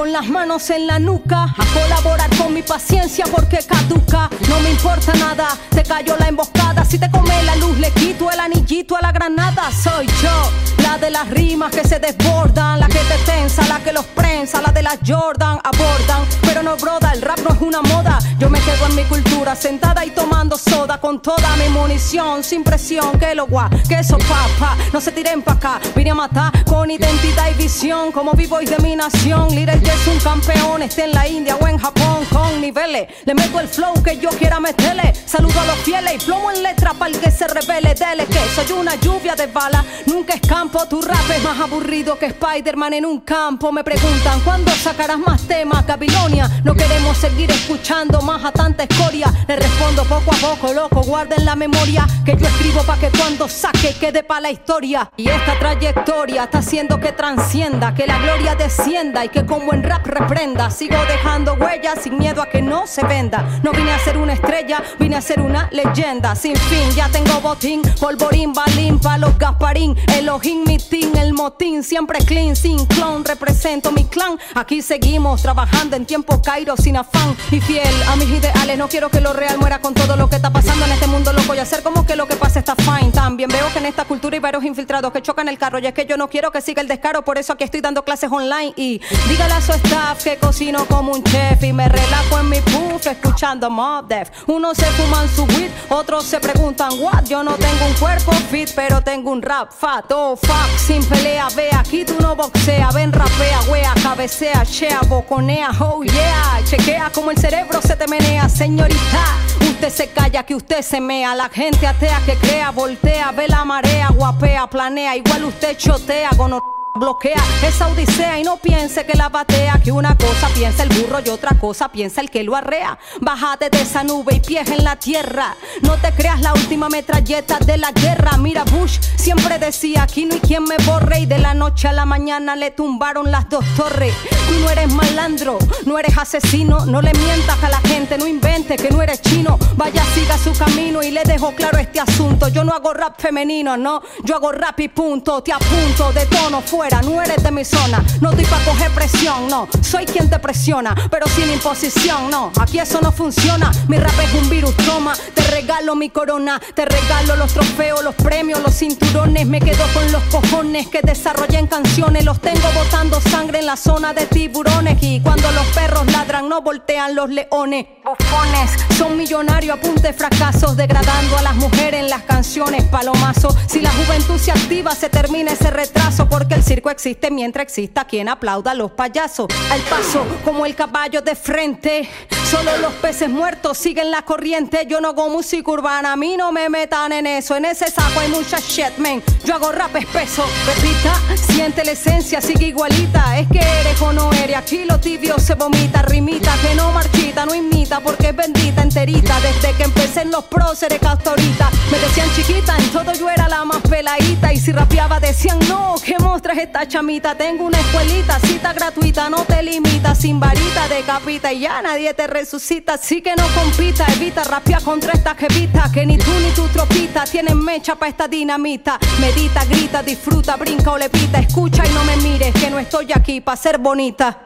con las manos en la nuca, a colaborar con mi paciencia porque caduca. No me importa nada, te cayó la emboscada. Si te come la luz le quito el anillito a la granada. Soy yo, la de las rimas que se desbordan, la que te tensa, la que los prensa, la de las Jordan. Abordan, pero no broda, el rap no es una moda. Yo me quedo en mi cultura, sentada y tomando soda, con toda mi munición, sin presión, que lo guá, que eso papá. No se tiren pa' acá, vine a matar con identidad y visión, como b-boys de mi nación. Little Jess un campeón, esté en la India o en Japón, con niveles, le meto el flow que yo quiera meterle. Saludo a los fieles y plomo en letra para el que se revele. Dele que soy una lluvia de balas, nunca escampo. Tu rap es más aburrido que Spider-Man en un campo. Me preguntan, ¿cuándo sacarás más temas, Babilonia? No queremos seguir escuchando más a tanta escoria. Le respondo poco a poco, loco, guarden la memoria, que yo escribo pa' que cuando saque quede pa' la historia. Y esta trayectoria está haciendo que transcienda, que la gloria descienda y que con buen rap reprenda. Sigo dejando huellas sin miedo a que no se venda. No vine a ser una estrella, vine a ser una leyenda. Sin fin, ya tengo botín, polvorín, balín, palos, Gasparín, Elohim, mi team, el motín, siempre clean, sin clon, represento mi clan. Aquí seguimos trabajando en tiempo Cairo sin afán y fiel a mis ideales. No quiero que lo real muera con todo lo que está pasando en este mundo loco y hacer como que lo que pasa está fine. También veo que en esta cultura hay varios infiltrados que chocan el carro y es que yo no quiero que siga el descaro. Por eso aquí estoy dando clases online y dígale a su staff que cocino como un chef y me relajo en mi puff escuchando Mob Def. Unos se fuman su weed, otros se preguntan what. Yo no tengo un cuerpo fit, pero tengo un rap fat. Oh fuck, sin pelea, ve aquí tú no boxea. Ven, rapea, wea, cabecea, chea, boconea, oh yeah. Chequea como el cerebro se te menea, señorita. Usted se calla que usted se mea. La gente atea que crea, voltea, ve la marea, guapea, planea. Igual usted chotea, bloquea esa odisea y no piense que la batea. Que una cosa piensa el burro y otra cosa piensa el que lo arrea. Bájate de esa nube y pies en la tierra. No te creas la última metralleta de la guerra. Mira Bush siempre decía aquí no hay quien me borre. Y de la noche a la mañana le tumbaron las dos torres. Tú no eres malandro, no eres asesino. No le mientas a la gente, no inventes que no eres chino. Vaya, siga su camino y le dejo claro este asunto. Yo no hago rap femenino, no, yo hago rap y punto. Te apunto de tono fuera, no eres de mi zona. No estoy pa' coger presión, no, soy quien te presiona, pero sin imposición, no, aquí eso no funciona. Mi rap es un virus, toma, te regalo mi corona. Te regalo los trofeos, los premios, los cinturones. Me quedo con los cojones que desarrollé en canciones. Los tengo botando sangre en la zona de tiburones. Y cuando los perros ladran no voltean los leones. Bufones, son millonarios a punta de fracasos, degradando a las mujeres en las canciones, palomazo. Si la juventud se activa se termina ese retraso, porque el circo existe mientras exista quien aplauda a los payasos. Al paso como el caballo de frente, solo los peces muertos siguen la corriente. Yo no hago música urbana, a mí no me metan en eso. En ese saco hay mucha shit, man. Yo hago rap espeso. Repita, siente la esencia, sigue igualita. Es que eres o no eres, aquí lo tibio se vomita. Rimita que no marchita, no imita, porque es bendita enterita. Desde que empecé en los próceres que hasta ahorita me decían chiquita, en todo yo era la más peladita. Y si rapeaba decían no, que mostra esta chamita. Tengo una escuelita, cita gratuita, no te limita. Sin varita decapita y ya nadie te resucita. Así que no compita, evita rapear contra esta jevita, que ni tú ni tu tropita tienen mecha pa' esta dinamita. Medita, grita, disfruta, brinca o levita. Escucha y no me mires, que no estoy aquí pa' ser bonita.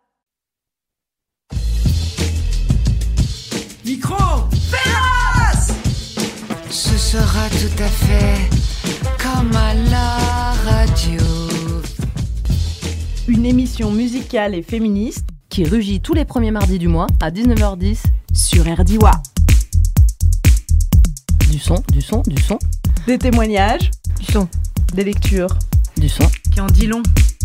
Micro féroce! Ce sera tout à fait comme à la radio. Une émission musicale et féministe qui rugit tous les premiers mardis du mois à 19h10 sur RDIWA. Du son, du son, du son. Des témoignages. Du son. Des lectures. Du son. Qui en dit long.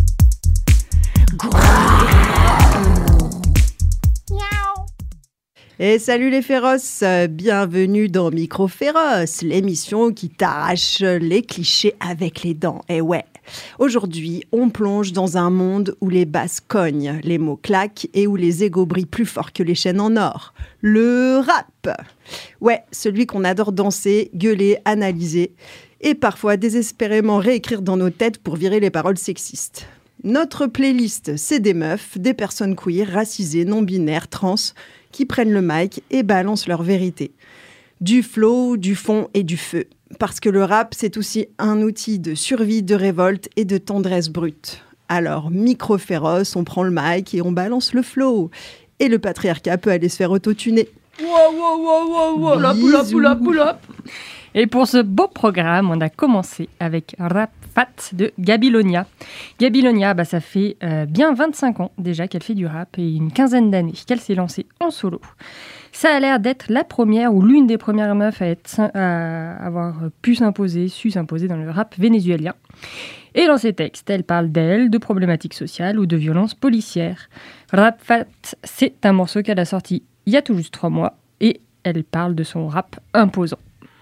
Et salut les féroces, bienvenue dans Micro Féroce, l'émission qui t'arrache les clichés avec les dents. Et ouais, aujourd'hui, on plonge dans un monde où les basses cognent, les mots claquent et où les égos brillent plus fort que les chaînes en or. Le rap. Ouais, celui qu'on adore danser, gueuler, analyser et parfois désespérément réécrire dans nos têtes pour virer les paroles sexistes. Notre playlist, c'est des meufs, des personnes queer, racisées, non-binaires, trans, qui prennent le mic et balancent leur vérité. Du flow, du fond et du feu. Parce que le rap, c'est aussi un outil de survie, de révolte et de tendresse brute. Alors, micro féroce, on prend le mic et on balance le flow. Et le patriarcat peut aller se faire autotuner. Wow, pull up. Et pour ce beau programme, on a commencé avec Rap Fat de Gabilonia. Gabilonia, ça fait bien 25 ans déjà qu'elle fait du rap et une quinzaine d'années qu'elle s'est lancée en solo. Ça a l'air d'être la première ou l'une des premières meufs à avoir su s'imposer dans le rap vénézuélien. Et dans ses textes, elle parle d'elle, de problématiques sociales ou de violences policières. Rap Fat, c'est un morceau qu'elle a sorti il y a tout juste 3 mois et elle parle de son rap imposant.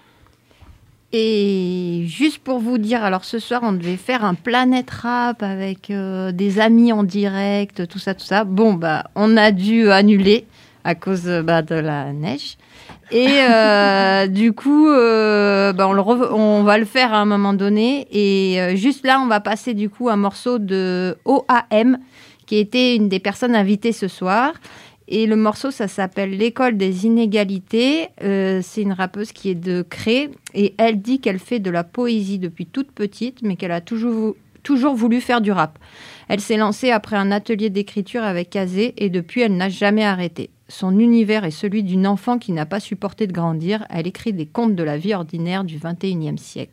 Et juste pour vous dire, alors ce soir, on devait faire un Planète Rap avec des amis en direct, tout ça. Bon, on a dû annuler à cause de la neige. Et du coup, on va le faire à un moment donné. Et juste là, on va passer du coup un morceau de OAM, qui était une des personnes invitées ce soir. Et le morceau, ça s'appelle L'école des inégalités. C'est une rappeuse qui est de Cré. Et elle dit qu'elle fait de la poésie depuis toute petite, mais qu'elle a toujours voulu faire du rap. Elle s'est lancée après un atelier d'écriture avec Kazé et depuis, elle n'a jamais arrêté. Son univers est celui d'une enfant qui n'a pas supporté de grandir. Elle écrit des contes de la vie ordinaire du XXIe siècle.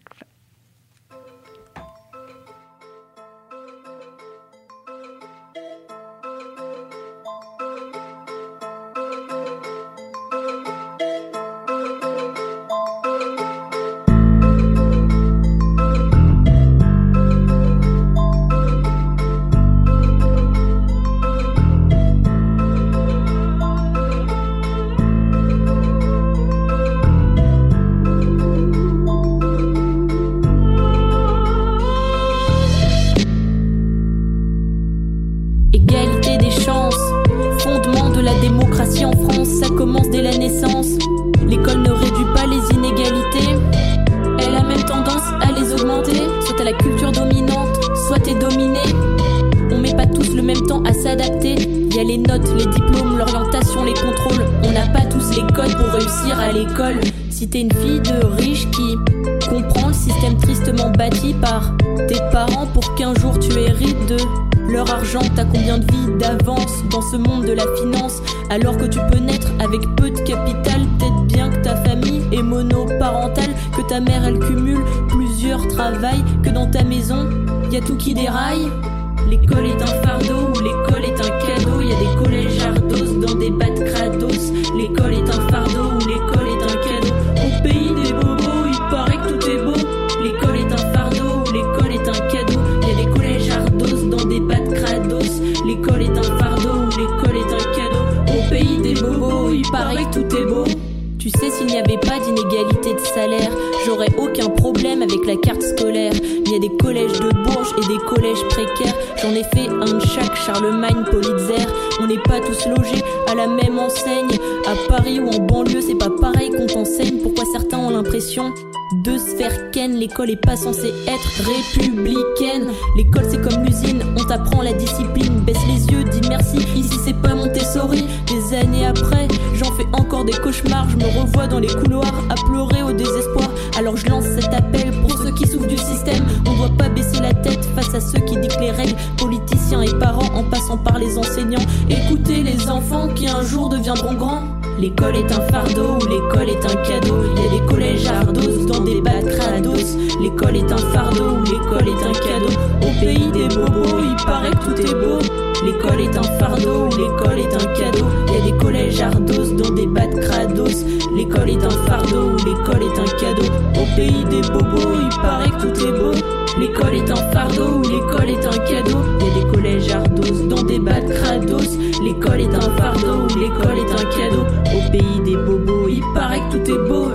Si t'es une fille de riche qui comprend le système tristement bâti par tes parents pour qu'un jour tu hérites de leur argent, t'as combien de vies d'avance dans ce monde de la finance, alors que tu peux naître avec peu de capital, peut-être bien que ta famille est monoparentale, que ta mère elle cumule plusieurs travails, que dans ta maison y a tout qui déraille. L'école est un fardeau ou l'école est un cadeau, y a des collèges ardos dans des battes crados. L'école est un fardeau ou l'école est un cadeau. Au pays des bobos, il paraît que tout est beau. L'école est un fardeau ou l'école est un cadeau. Y a des collèges ardos dans des battes crados. L'école est un fardeau ou l'école est un cadeau. Au pays des bobos, il paraît que tout est beau. Tu sais, s'il n'y avait pas d'inégalité de salaire, j'aurais aucun problème avec la carte scolaire. Il y a des collèges de Bourges et des collèges précaires. J'en ai fait un de chaque, Charlemagne, Politzer. On n'est pas tous logés à la même enseigne. À Paris ou en banlieue, c'est pas pareil qu'on t'enseigne. Pourquoi certains ont l'impression de se faire ken? L'école est pas censée être républicaine. L'école c'est comme l'usine, on t'apprend la discipline. Baisse les yeux, dis merci, ici c'est pas Montessori. Des années après, j'en fais encore des cauchemars. Je me revois dans les couloirs à pleurer au désespoir. Alors je lance cet appel pour ceux qui souffrent du système. On doit pas baisser la tête face à ceux qui dictent les règles. Politiciens et parents en passant par les enseignants. Écoutez les enfants qui un jour deviendront grands. L'école est un fardeau ou l'école est un cadeau. Il y a des collèges ardos dans des bacs crados. L'école est un fardeau ou l'école est un cadeau. Au pays des bobos, il paraît que tout est beau. L'école est un fardeau ou l'école est un cadeau. Il y a des collèges ardos dans des bacs crados. L'école est un fardeau ou l'école est un cadeau. Au pays des bobos, il paraît que tout est beau. L'école est un fardeau ou l'école est un cadeau. Il y a des collèges ardos dans des bacs crados. L'école est un fardeau ou l'école est un cadeau. Au pays des bobos, il paraît que tout est beau.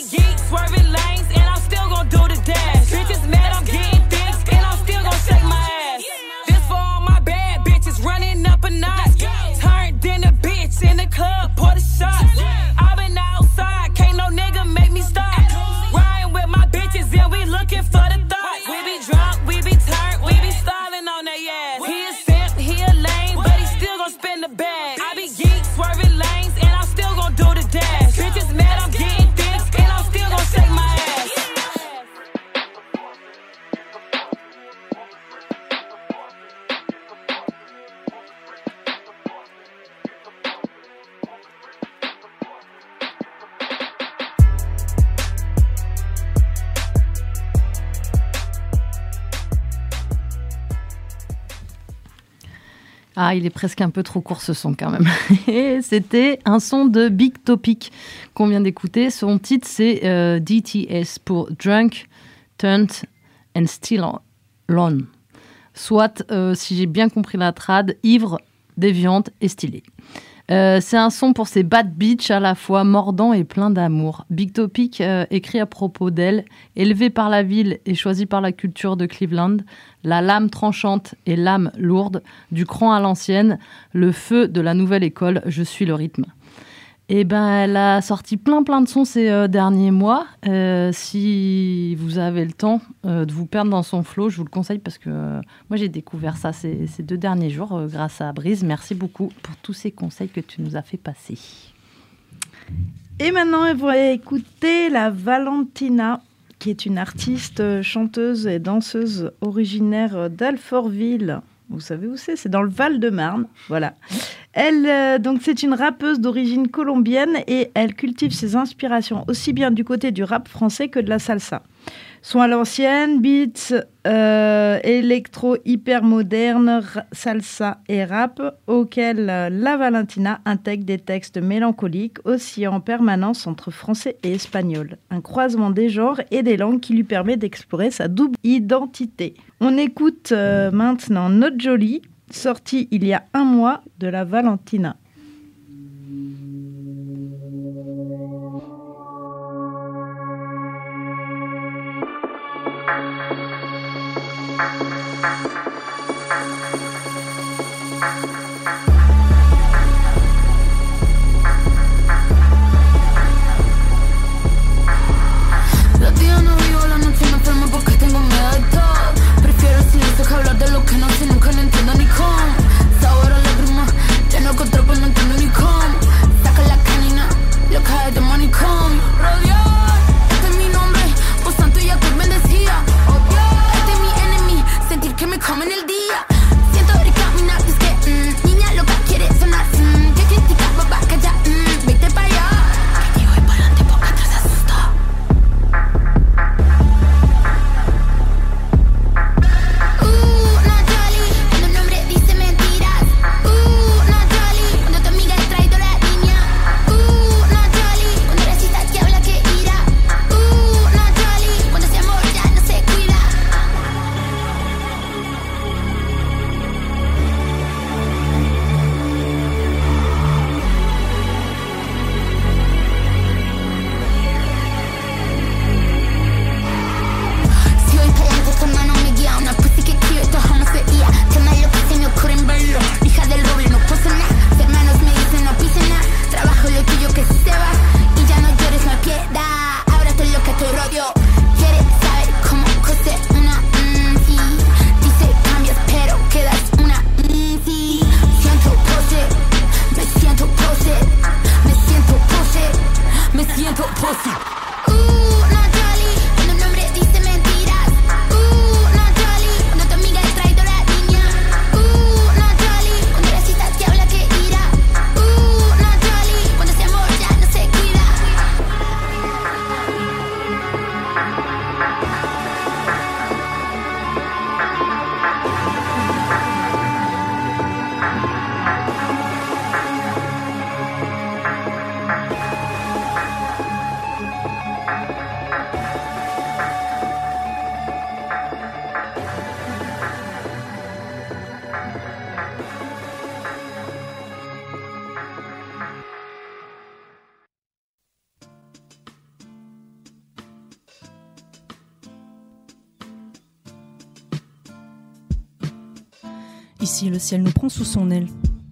Swerving lanes and I'm still gon' do the dash. Bitches mad I'm getting thick and I'm still gon' shake my ass. Ah, il est presque un peu trop court ce son quand même. Et c'était un son de Big Topic qu'on vient d'écouter. Son titre c'est DTS pour Drunk, Turned and Still On. Soit, si j'ai bien compris la trad, ivre, déviante et stylée. C'est un son pour ces bad bitch à la fois mordant et plein d'amour. Big Topic écrit à propos d'elle, élevée par la ville et choisie par la culture de Cleveland, la lame tranchante et l'âme lourde, du cran à l'ancienne, le feu de la nouvelle école, je suis le rythme. Et elle a sorti plein de sons ces derniers mois. Si vous avez le temps de vous perdre dans son flow, je vous le conseille parce que moi j'ai découvert ça ces 2 derniers jours grâce à Brise. Merci beaucoup pour tous ces conseils que tu nous as fait passer. Et maintenant, on va écouter la Valentina, qui est une artiste, chanteuse et danseuse originaire d'Alfortville. Vous savez où c'est ? C'est dans le Val-de-Marne, voilà. Elle, donc, c'est une rappeuse d'origine colombienne et elle cultive ses inspirations aussi bien du côté du rap français que de la salsa. Son à l'ancienne, beats, électro hyper moderne, salsa et rap, auquel la Valentina intègre des textes mélancoliques oscillant en permanence entre français et espagnol. Un croisement des genres et des langues qui lui permet d'explorer sa double identité. On écoute maintenant Not Jolie, sorti il y a 1 mois de la Valentina. Los días no vivo, la noche me enfermo porque tengo miedo de todo. Prefiero el silencio que hablar de lo que no sé, nunca no entiendo ni cómo. Sabor a lágrimas, lleno con tropa, no entiendo ni cómo. Saca la canina, lo cae de manicomio. Rodear, este es mi nombre, por santo ya estoy bendecida. Este es mi enemy, sentir que me comen el día. Siento de caminar, es que niña loca quiere sonar. Que critica, papá, calla, vete pa' allá. Que digo y para adelante porque atrás asusta. Natalie, cuando el nombre dice mentiras. Natalie, cuando tu amiga es traidora niña. Natalie, cuando recita que habla que ira. Natalie, cuando ese amor ya no se cuida. Si hoy para adelante esta mano me guía, una pussy que quiero, esto jamás veía. Qué malo que se me ocurren verlo. Hija del roble, no pasa nada. Mis hermanos me dicen no pisen nada. Trabajo lo tuyo que se va. Y ya no llores, no hay piedad. Ahora estoy loca, estoy rollo. Quieres saber cómo coser una sí. Dice cambias, pero quedas una sí. Siento pose, me siento pose. Me siento pose, me siento pose. Natalie, cuando el nombre dice mentiras. Natalie, cuando tu amiga es traidora niña. Natalie, cuando recitas que habla que ira. Natalie, cuando ese amor ya no se cuida. Ici, le ciel nous prend sous son aile.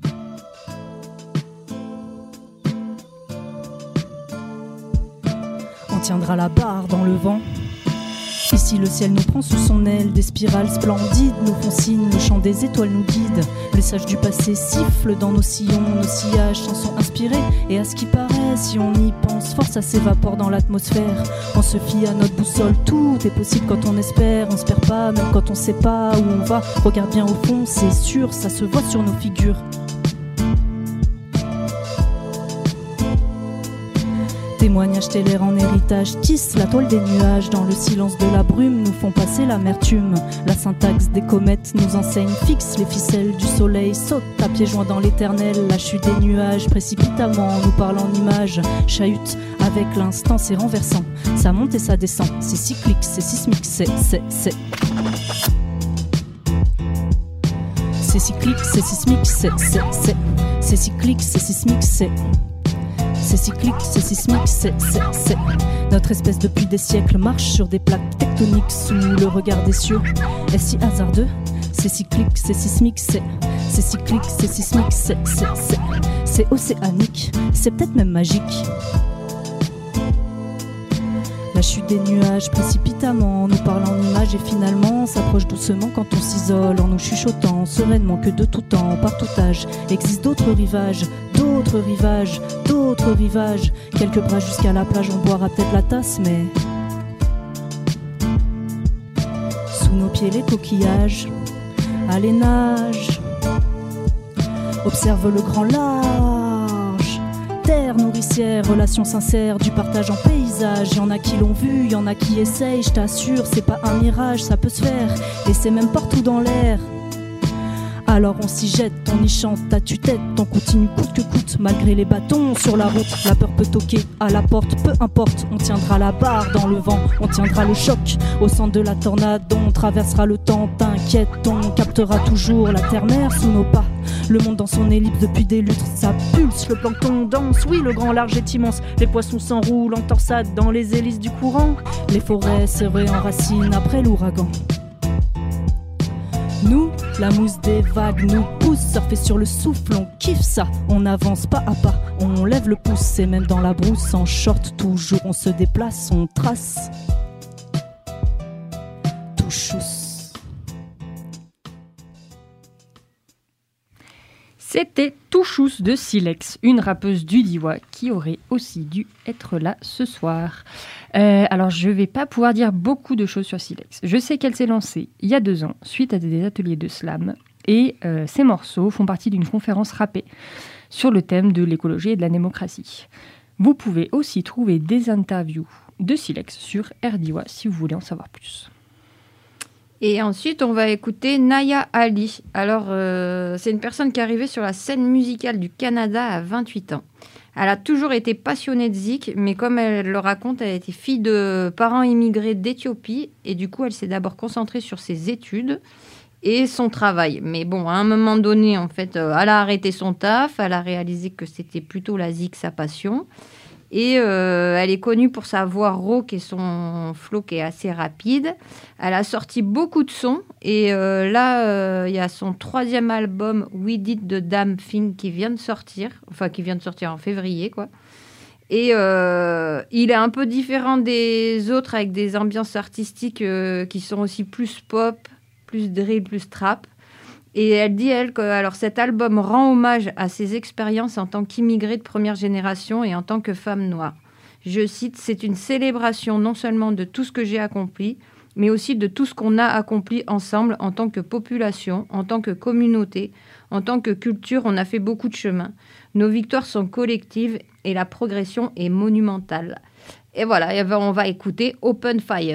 On tiendra la barre dans le vent. Ici, le ciel nous prend sous son aile. Des spirales splendides nous font signe. Le chant des étoiles nous guide. Le sage du passé siffle dans nos sillons. Nos sillages s'en sont inspirés. Et à ce qui paraît, si on y pense fort, ça s'évapore dans l'atmosphère. On se fie à notre boussole. Tout est possible quand on espère. On se perd pas, même quand on sait pas où on va. Regarde bien au fond, c'est sûr, ça se voit sur nos figures. Témoignages stellaires en héritage tissent la toile des nuages. Dans le silence de la brume nous font passer l'amertume. La syntaxe des comètes nous enseigne, fixe les ficelles du soleil, saute à pieds joints dans l'éternel. La chute des nuages précipitamment nous parle en images, chahute avec l'instant, c'est renversant. Ça monte et ça descend, c'est cyclique, c'est sismique, c'est cyclique, c'est sismique, c'est cyclique, c'est sismique, c'est cyclique, c'est sismique, c'est. Notre espèce depuis des siècles marche sur des plaques tectoniques sous le regard des cieux. Est-ce si hasardeux? C'est cyclique, c'est sismique, c'est cyclique, c'est sismique, c'est océanique, c'est peut-être même magique. La chute des nuages précipitamment nous parle en images et finalement s'approche doucement quand on s'isole en nous chuchotant sereinement que de tout temps, par tout âge, existent d'autres rivages, d'autres rivages, d'autres rivages. Quelques bras jusqu'à la plage, on boira peut-être la tasse, mais sous nos pieds les coquillages. Allez nage, observe le grand large. Terre nourricière, relation sincère, du partage en paysage. Y'en a qui l'ont vu, y'en a qui essayent, je t'assure, c'est pas un mirage, ça peut se faire, et c'est même partout dans l'air. Alors on s'y jette, on y chante à tue-tête, on continue coûte que coûte, malgré les bâtons sur la route. La peur peut toquer à la porte, peu importe, on tiendra la barre dans le vent, on tiendra le choc au centre de la tornade, on traversera le temps, t'inquiète, on captera toujours la terre-mère sous nos pas. Le monde dans son ellipse depuis des lustres, ça pulse, le plancton danse, oui le grand large est immense, les poissons s'enroulent en torsade dans les hélices du courant, les forêts serrées en racines après l'ouragan. Nous, la mousse des vagues nous pousse, surfer sur le souffle, on kiffe ça, on avance pas à pas, on lève le pouce et même dans la brousse, en short toujours on se déplace, on trace. Touchous. C'était Touchous de Silex, une rappeuse du Diois qui aurait aussi dû être là ce soir. Alors, je ne vais pas pouvoir dire beaucoup de choses sur Silex. Je sais qu'elle s'est lancée il y a 2 ans, suite à des ateliers de slam. Et ces morceaux font partie d'une conférence rappée sur le thème de l'écologie et de la démocratie. Vous pouvez aussi trouver des interviews de Silex sur RDiwa si vous voulez en savoir plus. Et ensuite, on va écouter Naya Ali. Alors, c'est une personne qui est arrivée sur la scène musicale du Canada à 28 ans. Elle a toujours été passionnée de zik, mais comme elle le raconte, elle était fille de parents immigrés d'Éthiopie. Et du coup, elle s'est d'abord concentrée sur ses études et son travail. Mais bon, à un moment donné, en fait, elle a arrêté son taf. Elle a réalisé que c'était plutôt la zik, sa passion. Et elle est connue pour sa voix rauque et son flow qui est assez rapide. Elle a sorti beaucoup de sons. Et là, il y a son 3e album, We Did the Damn Thing, qui vient de sortir. Enfin, qui vient de sortir en février, quoi. Et il est un peu différent des autres, avec des ambiances artistiques qui sont aussi plus pop, plus drill, plus trap. Et elle dit, elle, que alors, cet album rend hommage à ses expériences en tant qu'immigrée de première génération et en tant que femme noire. Je cite, « C'est une célébration non seulement de tout ce que j'ai accompli, mais aussi de tout ce qu'on a accompli ensemble en tant que population, en tant que communauté, en tant que culture. On a fait beaucoup de chemin. Nos victoires sont collectives et la progression est monumentale. » Et voilà, on va écouter « Open Fire ».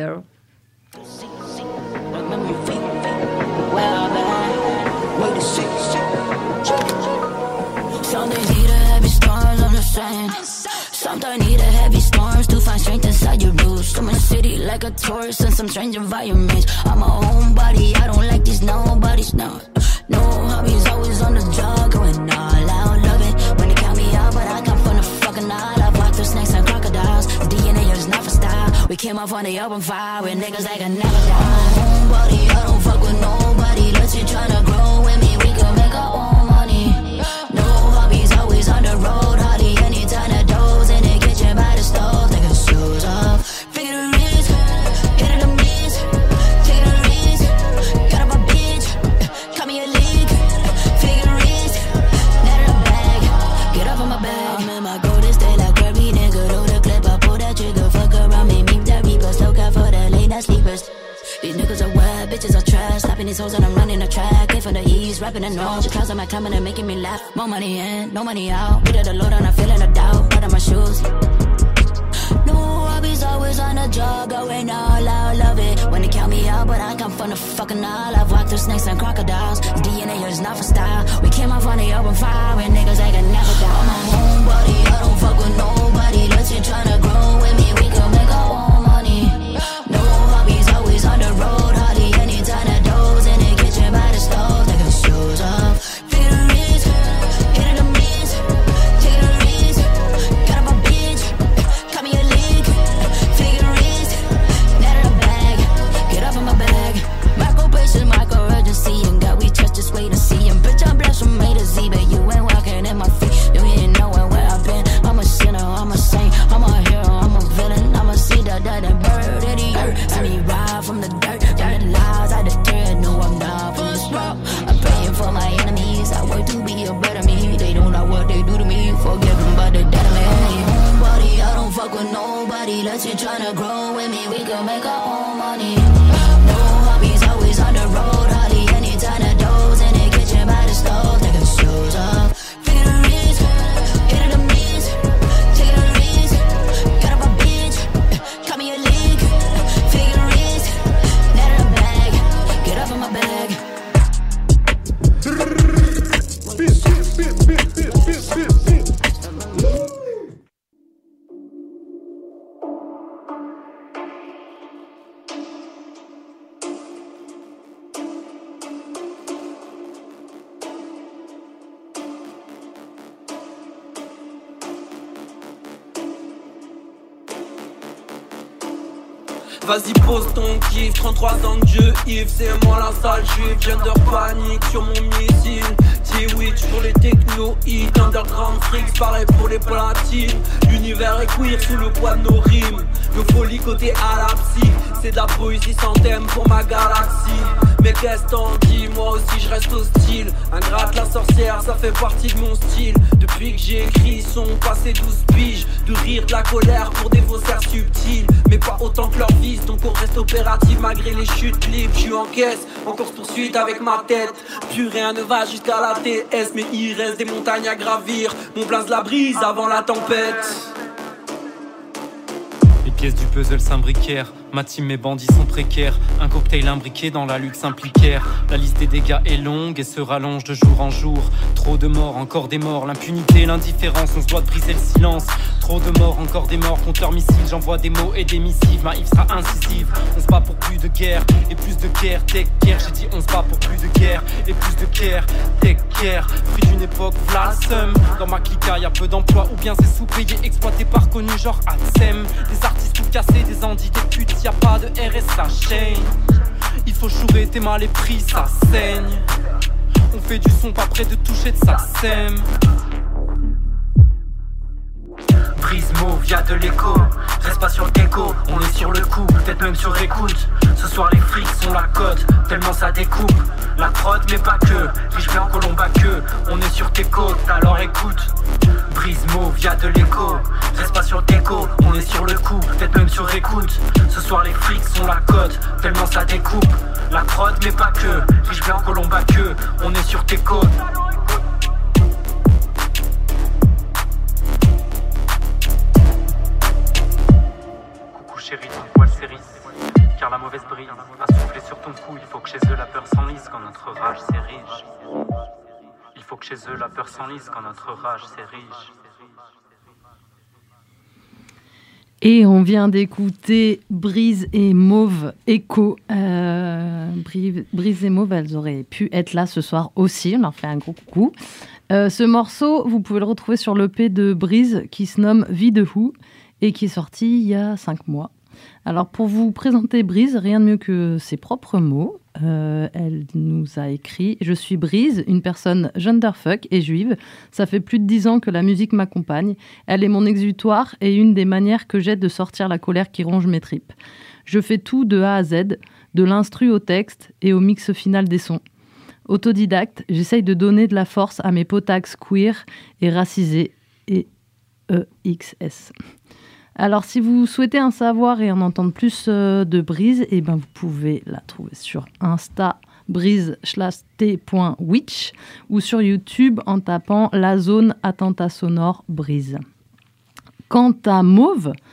Sometimes need a heavy storms, I'm just saying. Sometimes need a heavy storms to find strength inside your roots. I'm a city like a tourist in some strange environments. I'm a homebody, I don't like these nobodies, no. No hobbies, always on the job, going all out, love it when they count me out, but I come from the fucking isle. I've walked through snakes and crocodiles. DNA is not for style. We came off on the open fire with niggas that can never die. I'm a homebody, I don't fuck with nobody. Let's see, tryna grow with me, we can make our own money. No hobbies, always on the road, hardly any time to doze in the kitchen by the stove, take your shoes off. Figure the risk, hit it a miss, take the risk, got up a bitch, call me a leak, figure the risk, net in a bag, get off of my bag. I'm in my golden state like Kirby, nigga, roll the clip, I pull that trigger, fuck around me, meet that reaper, slow cut for the late night sleepers. These niggas are wet, bitches are trash. Slapping these hoes and I'm running the track. Came from the east, rapping the north. The clouds on my climbing and making me laugh. More money in, no money out. Beat of the Lord and I'm feeling a doubt. Blood on my shoes. hobbies always on the job, going all out, love it. When they count me out, but I come from the fucking all. I've walked through snakes and crocodiles. DNA is not for style. We came off on the open fire, and niggas ain't gonna never die. I'm a homebody, I don't fuck with nobody. Let's you tryna grow with me, we can make our own money. No hobbies, always on the road. Hardy anytime the doors in the kitchen by the stove, taking shoes off. Figure the risk, hit the miss, take the risk. Got up a bitch, cut me a lick. Figure the risk, net in the bag, get up in my bag. Micro patient, micro urgency, and God we trust, just wait and see. And bitch I'm blessed from A to Z, but you ain't walking in my feet. You ain't knowing where I've been. I'm a sinner, I'm a saint, I'm a hero, I'm a villain. I'm a seed that bird in the earth. See me ride from the dirt, from the lies I deter. No, I'm not from the swamp. I'm praying for my enemies. I work to be a better me. They don't know what they do to me. Forgive them, but they're dead to me. Homebody, I don't fuck with nobody. Let's you tryna grow with me. We can make our own money. No hobbies, always on the road. Hardy anytime the doors in the kitchen by the stove, taking shoes off. Figure the risk, hit the miss, take the risk. Got up a bitch, cut me a lick. Figure the risk, net in the bag, get up in my bag. Vas-y pose ton kiff, 33 ans que je Yves, c'est moi la sale juive, gender panique sur mon missile. T-Witch sur les techno hits, underground freaks, pareil pour les platines. L'univers est queer sous le poids de nos rimes. Le folie côté à la psy, c'est de la poésie sans thème pour ma galaxie. Mais qu'est-ce t'en dis, moi aussi je reste hostile. Ingrate la sorcière, ça fait partie de mon style. Depuis que j'ai écrit, sont passés 12 piges. De rire, de la colère pour des faussaires subtils. Mais pas autant que leur vis, donc on reste opératif malgré les chutes libres. Je suis en caisse, en course poursuite avec ma tête. Plus rien ne va jusqu'à la TS, mais il reste des montagnes à gravir. Mon place la brise avant la tempête. Les pièces du puzzle s'imbriquèrent. Ma team, mes bandits sont précaires. Un cocktail imbriqué dans la luxe impliquaire. La liste des dégâts est longue et se rallonge de jour en jour. Trop de morts, encore des morts. L'impunité, l'indifférence, on se doit de briser le silence. Trop de morts, encore des morts. Compteur missile, j'envoie des mots et des missives. Ma Yves sera incisive. On se bat pour plus de guerre et plus de guerre. Tech care, j'ai dit on se bat pour plus de guerre et plus de care. Tech care, fruit d'une époque, v'là le seum. Dans ma clica, y'a peu d'emplois ou bien c'est sous-payé, exploité par connus genre Adsem. Des artistes tout cassés, des andis, des putes. Y'a pas de RSA chaîne. Il faut chourer, t'es mal et pris, ça saigne. On fait du son, pas près de toucher de sa sème. Brise mauve, y'a de l'écho. Reste pas sur le déco, on est sur le coup, peut-être même sur écoute. Ce soir les frics sont la cote, tellement ça découpe. La prod mais pas que, riche blanc colombe à queue. On est sur tes côtes, alors écoute. Brise mauve, y'a de l'écho. Reste pas sur le déco, on est sur le coup, peut-être même sur écoute. Ce soir les frics sont la cote, tellement ça découpe. La prod mais pas que, riche blanc colombe à queue. On est sur tes côtes. Chérie, ton poil s'érisse, car la mauvaise brille a soufflé sur ton cou. Il faut que chez eux la peur s'enlise quand notre rage s'érige. Il faut que chez eux la peur s'enlise quand notre rage s'érige. Et on vient d'écouter Brise et Mauve Echo. Brise et Mauve, elles auraient pu être là ce soir aussi. On leur fait un gros coucou. Ce morceau, vous pouvez le retrouver sur l'EP de Brise qui se nomme Vie de Who et qui est sorti il y a 5 mois. Alors pour vous présenter Brise, rien de mieux que ses propres mots. Elle nous a écrit « Je suis Brise, une personne genderfuck et juive. Ça fait plus de 10 ans que la musique m'accompagne. Elle est mon exutoire et une des manières que j'ai de sortir la colère qui ronge mes tripes. Je fais tout de A à Z, de l'instru au texte et au mix final des sons. Autodidacte, j'essaye de donner de la force à mes potax queer et racisés et EXS. » Alors, si vous souhaitez en savoir et en entendre plus de Brise, eh ben, vous pouvez la trouver sur Insta, brise/t.witch ou sur YouTube en tapant la zone attentat sonore Brise. Quant à Mauve,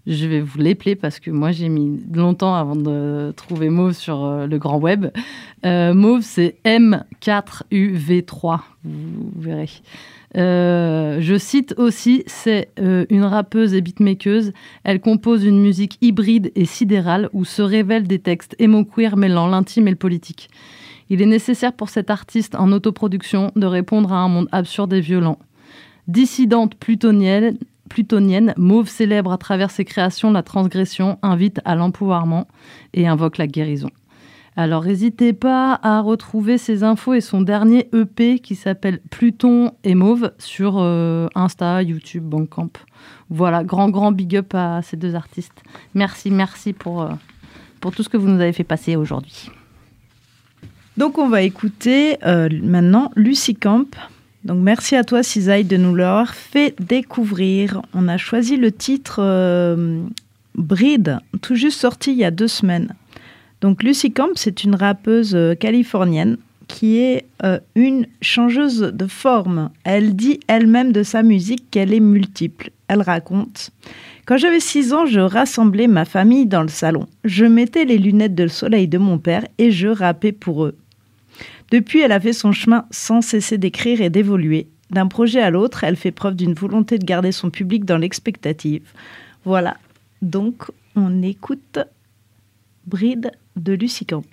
Je vais vous l'épeler parce que moi, j'ai mis longtemps avant de trouver Mauve sur le grand web. Mauve, c'est M4UV3, vous verrez. Je cite aussi, c'est une rappeuse et beatmakeuse. Elle compose une musique hybride et sidérale où se révèlent des textes émo-queer mêlant l'intime et le politique. Il est nécessaire pour cette artiste en autoproduction de répondre à un monde absurde et violent. Dissidente plutonienne, Mauve célèbre à travers ses créations la transgression, invite à l'empouvoirment et invoque la guérison. Alors n'hésitez pas à retrouver ses infos et son dernier EP qui s'appelle Pluton et Mauve sur Insta, YouTube, Bandcamp. Voilà, grand big up à ces deux artistes. Merci pour tout ce que vous nous avez fait passer aujourd'hui. Donc on va écouter maintenant Lucy Camp. Donc merci à toi Cisaille de nous l'avoir fait découvrir. On a choisi le titre Breed, tout juste sorti il y a 2 semaines. Donc Lucy Camp, c'est une rappeuse californienne qui est une changeuse de forme. Elle dit elle-même de sa musique qu'elle est multiple. Elle raconte « Quand j'avais 6 ans, je rassemblais ma famille dans le salon. Je mettais les lunettes de soleil de mon père et je rappais pour eux. Depuis, elle a fait son chemin sans cesser d'écrire et d'évoluer. D'un projet à l'autre, elle fait preuve d'une volonté de garder son public dans l'expectative. Voilà, donc on écoute Breed de Lucy Camp.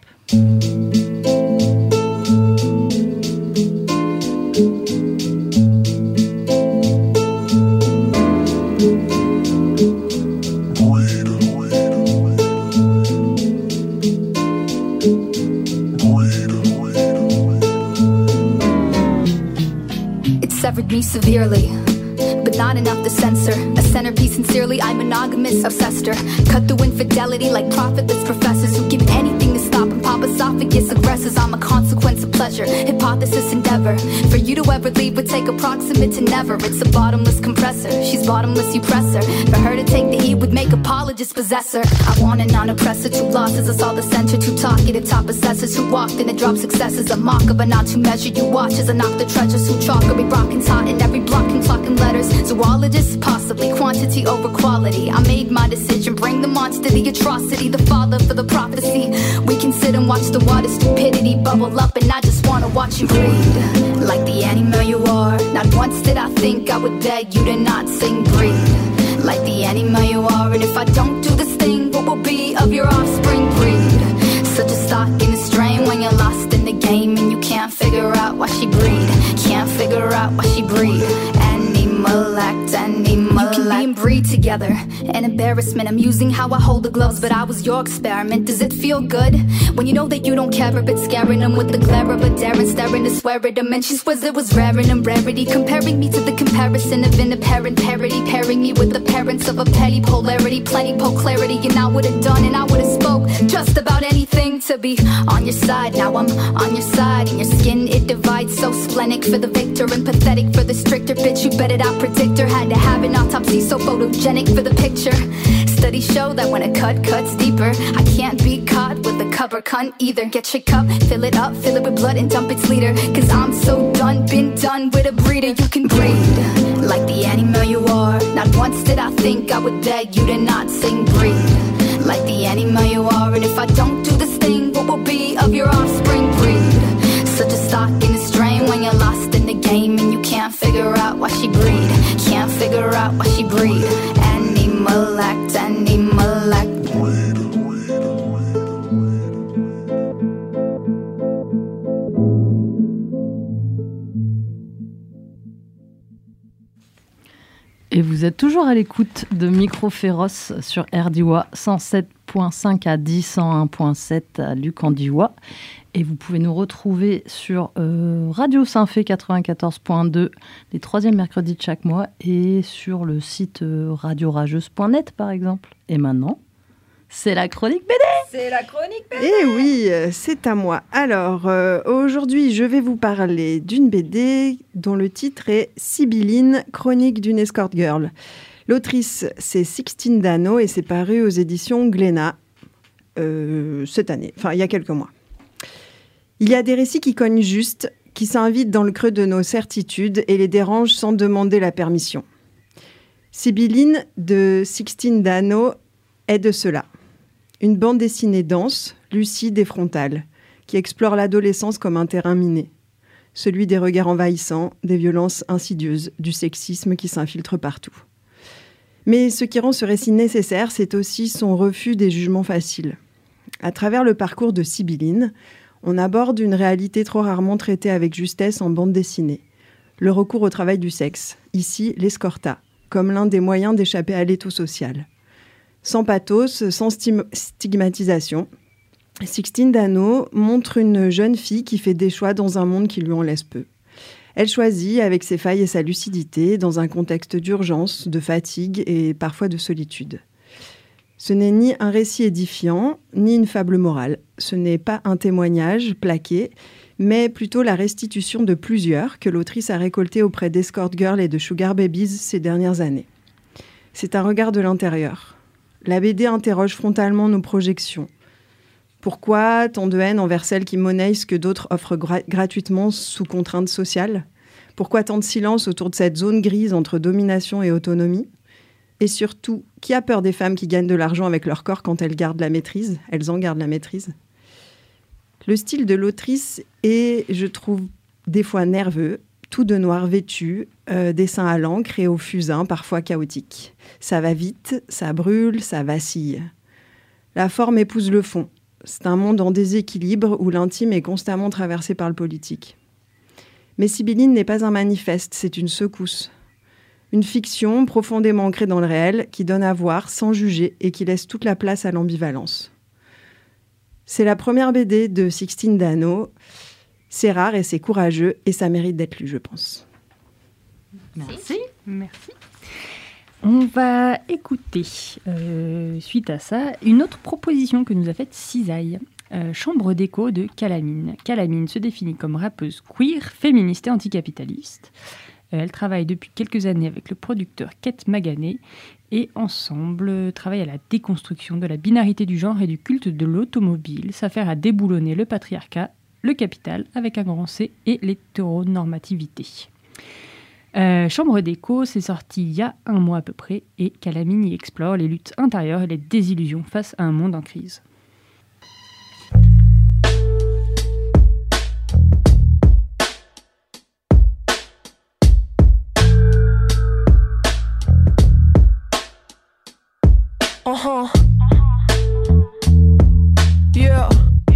Severed me severely, but not enough to censor. A centerpiece, sincerely, I'm monogamous, obsessed her. Cut through infidelity like profitless professors who give anything to stop and pop esophagus aggressors. I'm a consequence of pleasure, hypothesis endeavor. For you to ever leave would take approximate to never. It's a bottomless compressor, she's bottomless, you press her. For her to take the heat would make apologists possess her. I want a non-oppressor, 2 losses, I saw the center, 2 talkative top assessors who walked in and dropped successes. A mock of a not to measure, you watch as I knock the treasures who chalk every rocking's hot in every block and clocking letters. Zoologist, possibly quantity over quality. I made my decision, bring the monster, the atrocity, the father for the prophecy. We can sit and watch the water stupidity bubble up, and I just wanna watch you breathe like the animal you are. Not once did I think I would beg you to not sing breathe like the animal you are. And if I don't do this thing, what will be of your offspring? Breed such a stock in the strain when you're lost in the game and you can't figure out why she breed. Can't figure out why she breed. Animal act, animal act. You can be and breed together. An embarrassment, I'm using how I hold the gloves, but I was your experiment. Does it feel good when you know that you don't care a bit? Scaring them with the glare of a Darren, staring to swear at them. And she swears it was rare and rarity, comparing me to the comparison of an apparent parody, pairing me with the parents of a petty polarity, plenty clarity. And I would have done and I would have spoke just about anything to be on your side. Now I'm on your side, and your skin it divides. So splenic for the victor and pathetic for the stricter. Bitch, you bet it I predict her. Had to have an autopsy so photogenic for the picture. Studies show that when a cut cuts deeper, I can't be caught with a cover cunt either. Get your cup, fill it up, fill it with blood and dump its leader. Cause I'm so done, been done with a breeder. You can breed like the animal you are. Not once did I think I would beg you to not sing breed like the animal you are. And if I don't do this thing, what will be of your offspring? Breed such a stock in the strain when you're lost in the game and you can't figure out why she breed. Can't figure out why she breed. Animal act, animal act. Et vous êtes toujours à l'écoute de Micro Féroce sur RDIWA 107.5 à 10, 101.7 à Luc-en-Diois. Et vous pouvez nous retrouver sur Radio Saint-Fé 94.2 les 3e mercredis de chaque mois et sur le site radiorageuse.net par exemple. Et maintenant, c'est la chronique BD. C'est la chronique BD. Eh oui, c'est à moi. Alors, aujourd'hui, je vais vous parler d'une BD dont le titre est Sibylline, chronique d'une escort girl. L'autrice, c'est Sixtine Dano et c'est paru aux éditions Glénat cette année, enfin il y a quelques mois. Il y a des récits qui cognent juste, qui s'invitent dans le creux de nos certitudes et les dérangent sans demander la permission. Sibylline de Sixtine Dano est de cela. Une bande dessinée dense, lucide et frontale, qui explore l'adolescence comme un terrain miné. Celui des regards envahissants, des violences insidieuses, du sexisme qui s'infiltre partout. Mais ce qui rend ce récit nécessaire, c'est aussi son refus des jugements faciles. À travers le parcours de Sibylline, on aborde une réalité trop rarement traitée avec justesse en bande dessinée. Le recours au travail du sexe, ici l'escorta, comme l'un des moyens d'échapper à l'étau social. Sans pathos, sans stigmatisation, Sixtine Dano montre une jeune fille qui fait des choix dans un monde qui lui en laisse peu. Elle choisit, avec ses failles et sa lucidité, dans un contexte d'urgence, de fatigue et parfois de solitude. Ce n'est ni un récit édifiant, ni une fable morale. Ce n'est pas un témoignage plaqué, mais plutôt la restitution de plusieurs que l'autrice a récoltées auprès d'escort girls et de sugar babies ces dernières années. C'est un regard de l'intérieur. La BD interroge frontalement nos projections. Pourquoi tant de haine envers celles qui monnaient ce que d'autres offrent gratuitement sous contrainte sociale ? Pourquoi tant de silence autour de cette zone grise entre domination et autonomie ? Et surtout, qui a peur des femmes qui gagnent de l'argent avec leur corps quand elles gardent la maîtrise ? Elles en gardent la maîtrise. Le style de l'autrice est, je trouve, des fois nerveux, tout de noir vêtu, dessin à l'encre et au fusain, parfois chaotique. Ça va vite, ça brûle, ça vacille. La forme épouse le fond. C'est un monde en déséquilibre où l'intime est constamment traversé par le politique. Mais Sibylline n'est pas un manifeste, c'est une secousse. Une fiction profondément ancrée dans le réel qui donne à voir sans juger et qui laisse toute la place à l'ambivalence. C'est la première BD de Sixtine Dano. C'est rare et c'est courageux et ça mérite d'être lu, je pense. Merci. Merci. On va écouter, suite à ça, une autre proposition que nous a faite Cisaille, Chambre d'écho de Calamine. Calamine se définit comme rappeuse queer, féministe et anticapitaliste. Elle travaille depuis quelques années avec le producteur Kate Magané et ensemble travaillent à la déconstruction de la binarité du genre et du culte de l'automobile, s'affaire à déboulonner le patriarcat, le capital avec un grand C et l'hétéronormativité. Chambre d'écho, c'est sorti il y a un mois à peu près et Calamine y explore les luttes intérieures et les désillusions face à un monde en crise. Yeah.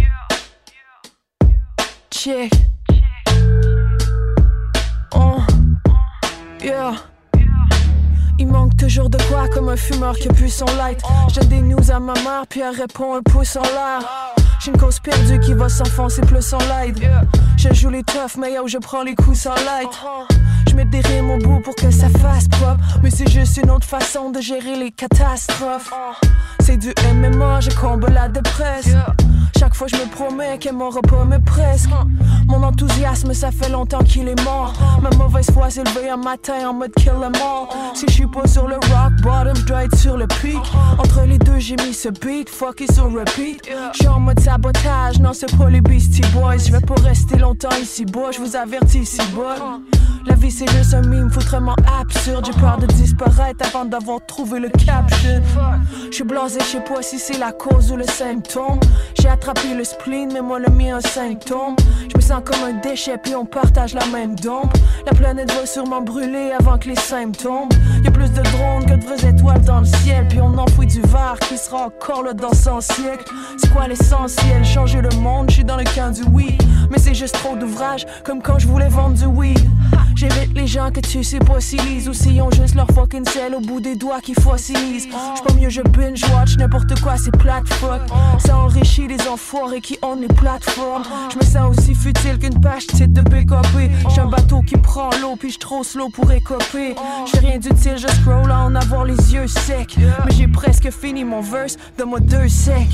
Check. Yeah. Il manque toujours de quoi comme un fumeur qui appuie son light. Je donne des news à ma mère puis elle répond un pouce en l'air. J'ai une cause perdue qui va s'enfoncer plus en light. Je joue les toughs mais yo je prends les coups sans light. Je mets des rimes au bout pour que ça fasse pop. Mais c'est juste une autre façon de gérer les catastrophes. C'est du MMA, je comble la dépresse. Chaque fois je me promets qu'elle m'aura pas mais presque. Mon enthousiasme ça fait longtemps qu'il est mort. Ma mauvaise foi s'est levée un matin en mode kill them all. Si je suis pas sur le rock bottom, je dois être sur le pic. Entre les deux j'ai mis ce beat, fuck it sur repeat. J'suis en mode sabotage, non c'est pas les Beastie Boys. Je vais pas rester longtemps ici bas, je vous avertis ici bas. La vie c'est juste un mime foutrement absurde. J'ai peur de disparaître avant d'avoir trouvé le caption. J'suis blasé, j'sais pas si c'est la cause ou le symptôme. J'ai attrapé le spleen mais moi le mien un symptôme. J'me sens comme un déchet puis on partage la même dompe. La planète va sûrement brûler avant que les symptômes. Y'a plus de drones que de vraies étoiles dans le ciel. Puis on enfouit du verre qui sera encore là dans 100 siècles. C'est quoi l'essentiel? Changer le monde, j'suis dans le camp du weed. Mais c'est juste trop d'ouvrages, comme quand je voulais vendre du weed. J'évite les gens que tu sais pas s'ils lisent ou s'ils ont juste leur fucking sel au bout des doigts qui fossilisent. J'suis pas mieux, je binge watch n'importe quoi, c'est plate fuck. Ça enrichit les enfoirés qui ont les plateformes. J'me sens aussi futile qu'une page titre de PKP. J'suis un bateau qui prend l'eau puis j'suis trop slow pour écoper. J'fais rien d'utile, je scroll à en avoir les yeux secs. Mais j'ai presque fini mon verse, donne-moi 2 secs.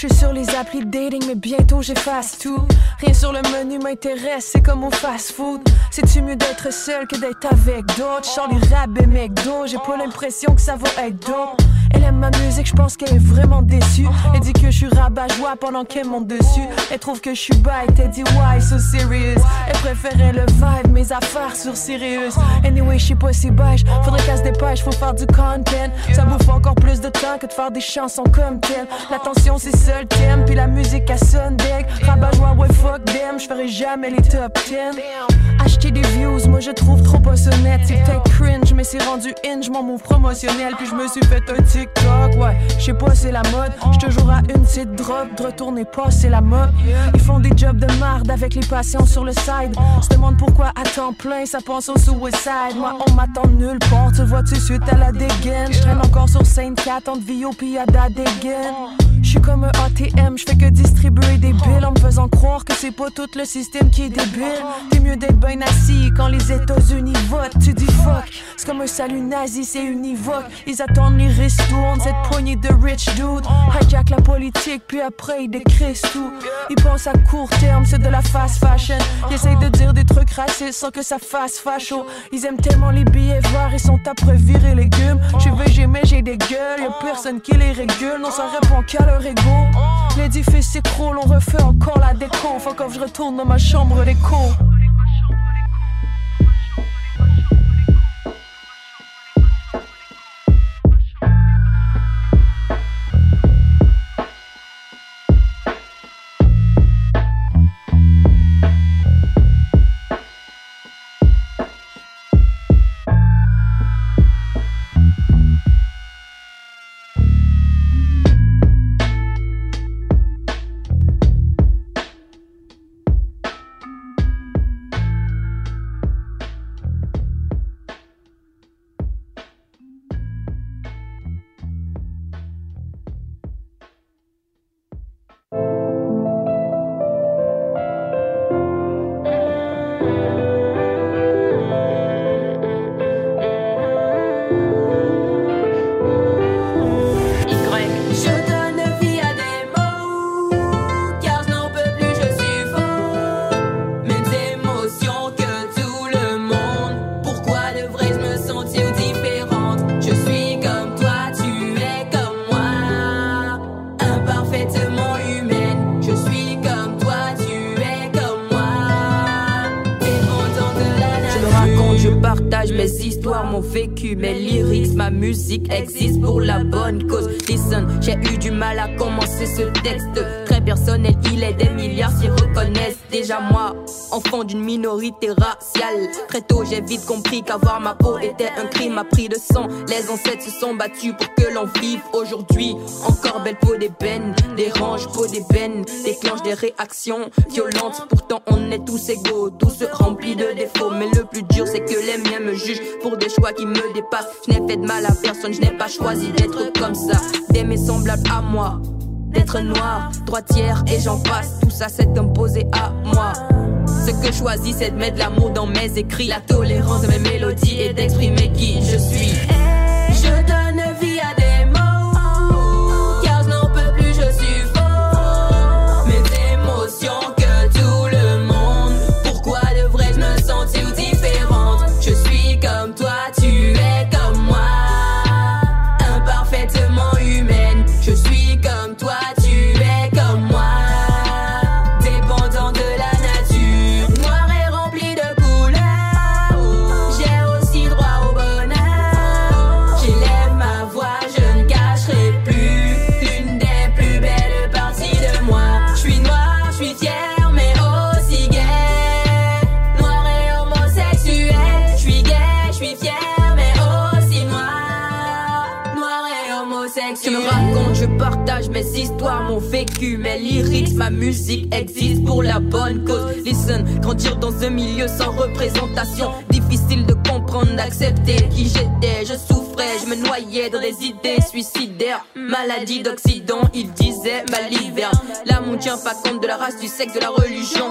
Je suis sur les applis de dating, mais bientôt j'efface tout. Rien sur le menu m'intéresse, c'est comme au fast-food. C'est-tu mieux d'être seul que d'être avec d'autres? J'sors les rabais McDo, j'ai pas l'impression que ça va être dope. Elle aime ma musique, je pense qu'elle est vraiment déçue. Elle dit que je suis rabat-joie pendant qu'elle monte dessus. Elle trouve que je suis bête, elle dit why so serious. Elle préférait le vibe, mes affaires sur Sirius. Anyway, je suis pas si beige, faudrait qu'elle se dépêche, faut faire du content. Ça bouffe encore plus de temps que de faire des chansons comme telles. L'attention c'est ça le thème, puis la musique à sonne deg. Rabat-joie, ouais fuck them, j'ferai jamais les top 10. Acheter des views, moi je trouve trop pas honnête. C'est peut-être cringe, mais c'est rendu inch, mon move promotionnel. Puis je me suis fait un TikTok, ouais, j'sais pas c'est la mode. J'te toujours à une petite drop, de retourner pas c'est la mode. Ils font des jobs de marde avec les patients sur le side. Se demande pourquoi à temps plein ça pense au suicide. Moi on m'attend nulle part, tu vois tout de suite à la dégaine. J'traîne encore sur Sainte-Cat entre Vio pis à Dadegen. J'suis comme un ATM, j'fais que distribuer des billes en me faisant croire que c'est pas tout le système qui est débile. T'es mieux d'être ben assis quand les États-Unis votent. Tu dis fuck, c'est comme un salut nazi, c'est univoque. Ils attendent les ristournes, cette poignée de rich dudes. Hijack la politique, puis après ils décrissent tout. Ils pensent à court terme, c'est de la fast fashion. Ils essayent de dire des trucs racistes sans que ça fasse facho. Ils aiment tellement les billets verts, ils sont après virer légumes. J'suis végé mais j'ai des gueules, y'a personne qui les régule. Non ça répond qu'à leur ego. L'édifice s'écroule, on refait encore la déco. Fuck off, je retourne dans ma chambre d'écho. Mes lyrics, ma musique existe pour la bonne cause. Listen, j'ai eu du mal à commencer ce texte. Très personnel, il est des milliards s'y reconnaissent. Déjà moi, enfant d'une minorité raciale, très tôt j'ai vite compris qu'avoir ma peau était un crime à prix de sang. Les ancêtres se sont battus pour que l'on vive. Aujourd'hui, encore belle peau d'ébène, dérange peau d'ébène, déclenche des réactions violentes. Pourtant on est tous égaux, tous remplis de défauts. Mais le plus dur c'est que les miens me jugent pour des choix qui me dépassent. Je n'ai fait de mal à personne, je n'ai pas choisi d'être comme ça. D'aimer semblable à moi, d'être noir, droitière et j'en passe. Tout ça s'est imposé à moi. Ce que je choisis c'est de mettre l'amour dans mes écrits, la tolérance de mes mélodies et d'exprimer qui je suis. Je donne vie à des mots, car je n'en peux plus, je suis faux. Mes émotions que tout le monde. Pourquoi devrais-je me sentir différente? Je suis comme toi, tu es comme moi, imparfaitement humaine. Je suis comme toi, tu es comme moi, dépendant de la nature. Noir et rempli de couleurs, j'ai aussi droit au bonheur. J'élève ma voix, je ne cacherai plus l'une des plus belles parties de moi. Je suis noire, je suis fière, mais aussi gay. Noir et homosexuel, je suis gay, je suis fière, mais aussi noire. Noir et homosexuel. Je me raconte, je partage mes histoires, mon vécu, mes lyrics, ma musique existe pour la bonne cause. Listen, grandir dans un milieu sans représentation, difficile de comprendre, d'accepter qui j'étais. Je souffrais, je me noyais dans des idées suicidaires. Maladie d'Occident, il disait malhiverne. Là, on tient pas compte de la race, du sexe, de la religion.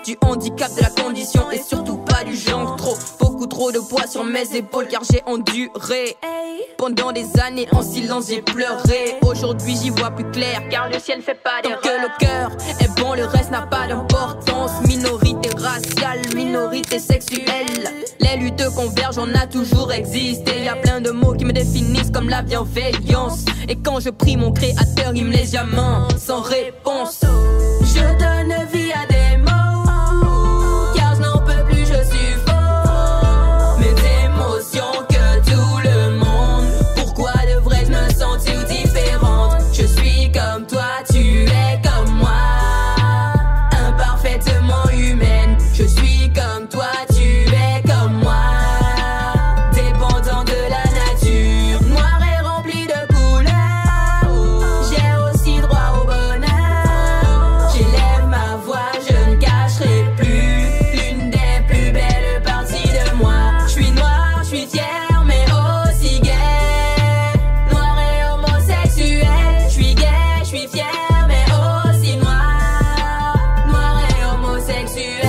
du handicap, de la condition et surtout pas du genre. Beaucoup trop de poids sur mes épaules car j'ai enduré. Pendant des années en silence j'ai pleuré. Aujourd'hui j'y vois plus clair car le ciel fait pas d'erreur. Tant que le cœur est bon, le reste n'a pas d'importance. Minorité raciale, minorité sexuelle, les luttes convergent, on a toujours existé. Y a plein de mots qui me définissent comme la bienveillance. Et quand je prie mon créateur, il me laisse jamais sans réponse. Je donne vie à des mots, car je n'en peux plus, je suis faux. Mes émotions que tout le monde. Pourquoi devrais-je me sentir différente? Je suis comme toi, tu es comme moi, imparfaitement humaine. Je suis comme toi, tu es comme moi, dépendant de la nature. Noir et rempli de couleurs, j'ai aussi droit au bonheur. J'élève ma voix, je ne cacherai plus l'une des plus belles parties de moi. Je suis noire, je suis fière, mais aussi gay. Noir et homosexuel, je suis gay, je suis fière, mais aussi noire. Noir et homosexuel.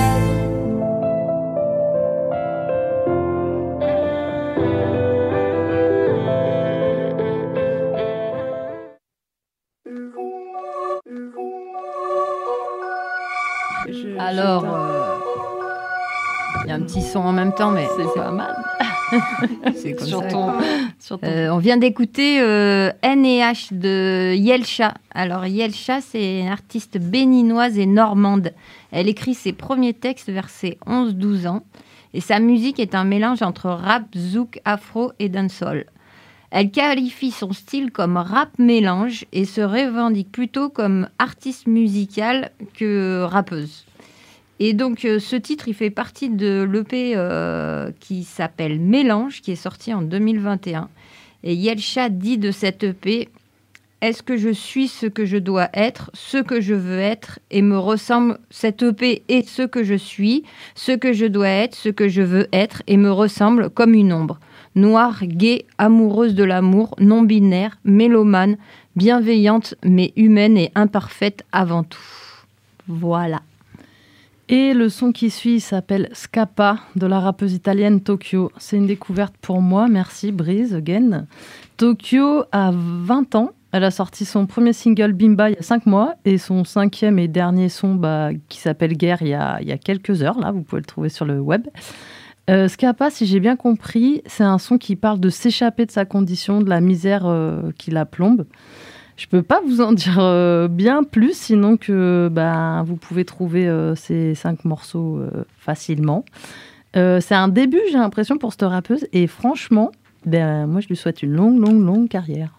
Alors, il y a un petit son en même temps, mais c'est pas mal. C'est comme ça. On vient d'écouter N&H de Yelcha. Alors Yelcha, c'est une artiste béninoise et normande. Elle écrit ses premiers textes vers ses 11-12 ans. Et sa musique est un mélange entre rap, zouk, afro et dancehall. Elle qualifie son style comme rap mélange et se revendique plutôt comme artiste musicale que rappeuse. Et donc, ce titre, il fait partie de l'EP qui s'appelle Mélange, qui est sorti en 2021. Et Yelcha dit de cette EP « Est-ce que je suis ce que je dois être, ce que je veux être et me ressemble ?» Cette EP est ce que je suis, ce que je dois être, ce que je veux être et me ressemble comme une ombre. Noire, gaie, amoureuse de l'amour, non-binaire, mélomane, bienveillante, mais humaine et imparfaite avant tout. Voilà. Et le son qui suit s'appelle Scappa de la rappeuse italienne Tokyo. C'est une découverte pour moi, merci Breeze again. Tokyo a 20 ans, elle a sorti son premier single Bimba il y a 5 mois et son 5e et dernier son qui s'appelle Guerre il y a quelques heures, là vous pouvez le trouver sur le web. Scappa, si j'ai bien compris, c'est un son qui parle de s'échapper de sa condition, de la misère qui la plombe. Je ne peux pas vous en dire bien plus, sinon que vous pouvez trouver ces 5 morceaux facilement. C'est un début, j'ai l'impression, pour cette rappeuse. Et franchement, moi, je lui souhaite une longue carrière.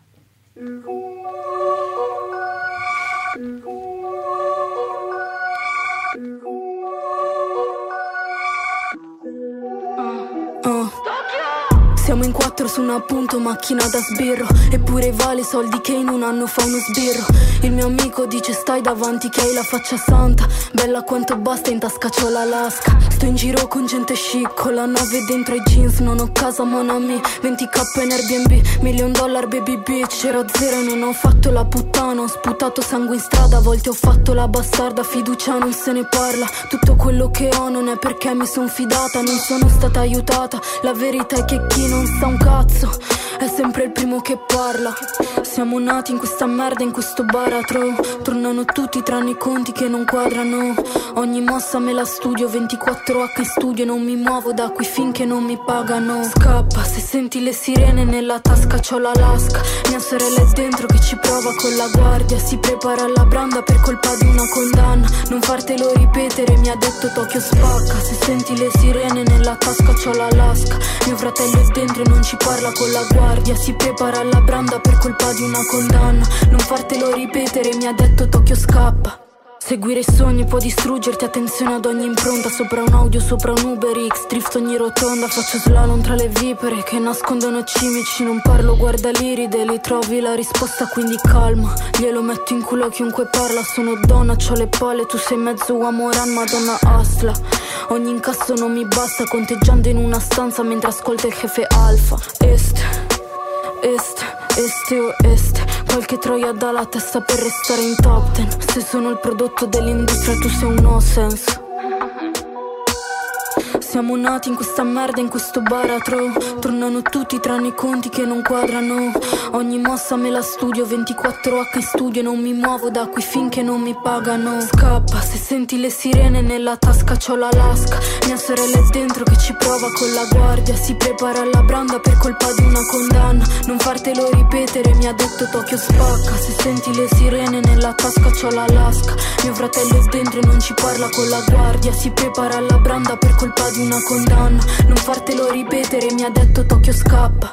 Siamo in 4 su un appunto, macchina da sbirro. Eppure vale soldi che in un anno fa uno sbirro. Il mio amico dice stai davanti che hai la faccia santa. Bella quanto basta, in tasca c'ho la lasca. Sto in giro con gente chic, con la 9 dentro i jeans. Non ho casa mon ami, 20k in Airbnb, $1 million baby bitch. Ero zero e non ho fatto la puttana. Ho sputato sangue in strada, a volte ho fatto la bastarda. Fiducia non se ne parla, tutto quello che ho non è perché mi son fidata. Non sono stata aiutata, la verità è che chi non sa un cazzo è sempre il primo che parla. Siamo nati in questa merda, in questo baratro. Tornano tutti tranne i conti che non quadrano. Ogni mossa me la studio, 24H in studio. Non mi muovo da qui finché non mi pagano. Scappa, se senti le sirene nella tasca c'ho la lasca. Mia sorella è dentro che ci prova con la guardia. Si prepara alla branda per colpa di una condanna. Non fartelo ripetere, mi ha detto Tokyo spacca. Se senti le sirene nella tasca c'ho la lasca. Mio fratello è dentro e non ci parla con la guardia. Si prepara alla branda per colpa di una condanna. Non fartelo ripetere, mi ha detto Tokyo scappa. Seguire i sogni può distruggerti, attenzione ad ogni impronta. Sopra un audio, sopra un Uber X, drift ogni rotonda. Faccio slalom tra le vipere che nascondono cimici. Non parlo, guarda l'iride, li trovi la risposta, quindi calma. Glielo metto in culo a chiunque parla. Sono donna, c'ho le palle, tu sei mezzo uomo ran, madonna asla. Ogni incasso non mi basta, conteggiando in una stanza mentre ascolta il jefe alfa. Este o est, qualche troia dalla testa per restare in top 10. Se sono il prodotto dell'industria tu sei un no sense. siamo nati in questa merda, in questo baratro. Tornano tutti tranne i conti che non quadrano. Ogni mossa me la studio, 24H in studio. Non mi muovo da qui finché non mi pagano. Scappa, se senti le sirene nella tasca c'ho la lasca. Mia sorella è dentro che ci prova con la guardia. Si prepara alla branda per colpa di una condanna. Non fartelo ripetere, mi ha detto Tokyo spacca. Se senti le sirene nella tasca c'ho la lasca. Mio fratello è dentro e non ci parla con la guardia. Si prepara alla branda per colpa di una condanna. Non fartelo ripetere, mi ha detto Tokyo scappa.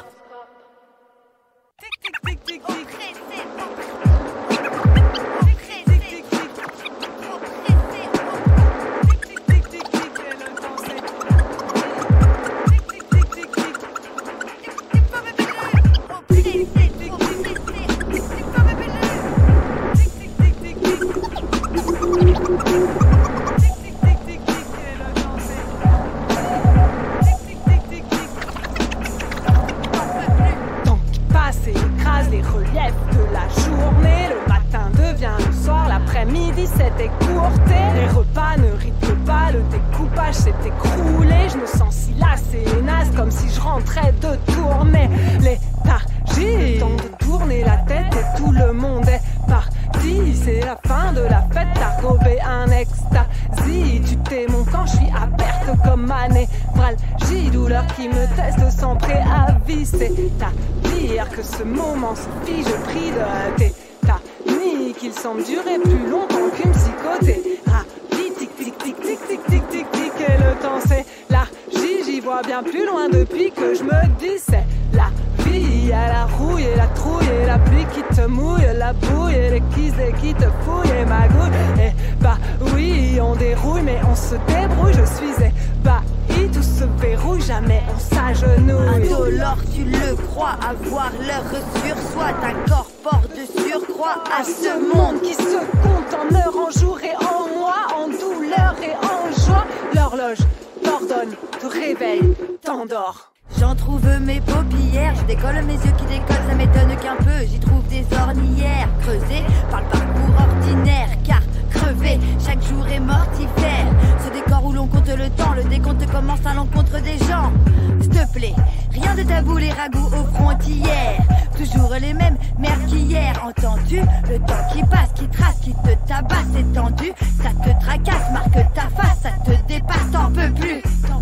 J'en trouve mes paupières, je décolle mes yeux qui décollent, ça m'étonne qu'un peu. J'y trouve des ornières, creusées par le parcours ordinaire. Car crever, chaque jour est mortifère. Ce décor où l'on compte le temps, le décompte commence à l'encontre des gens. S'il te plaît, rien de tabou, les ragoûts aux frontières. Toujours les mêmes merdes qu'hier, entends-tu? Le temps qui passe, qui trace, qui te tabasse, étendu. Ça te tracasse, marque ta face, ça te dépasse, t'en peux plus.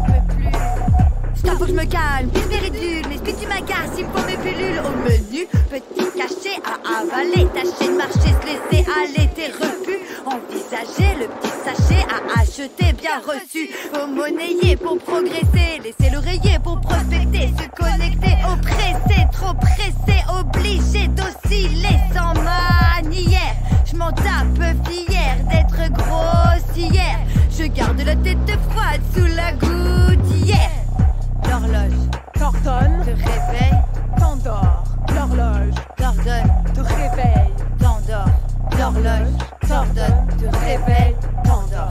Stop, faut que je me calme, pile péridule, mais tu m'agaces, il me faut mes pilules au menu. Petit cachet à avaler, tâcher de marcher, se laisser aller, t'es repu. Envisager le petit sachet à acheter, bien reçu. Faut monnayer pour progresser, laisser l'oreiller pour prospecter, se connecter, oppressé, trop pressé, obligé d'osciller sans manière. Je m'en tape fière d'être grossière. Je garde la tête froide sous la gouttière. L'horloge t'ordonne, te réveille, t'endors. L'horloge t'ordonne, te réveille, t'endors. L'horloge t'ordonne, te réveille, t'endors.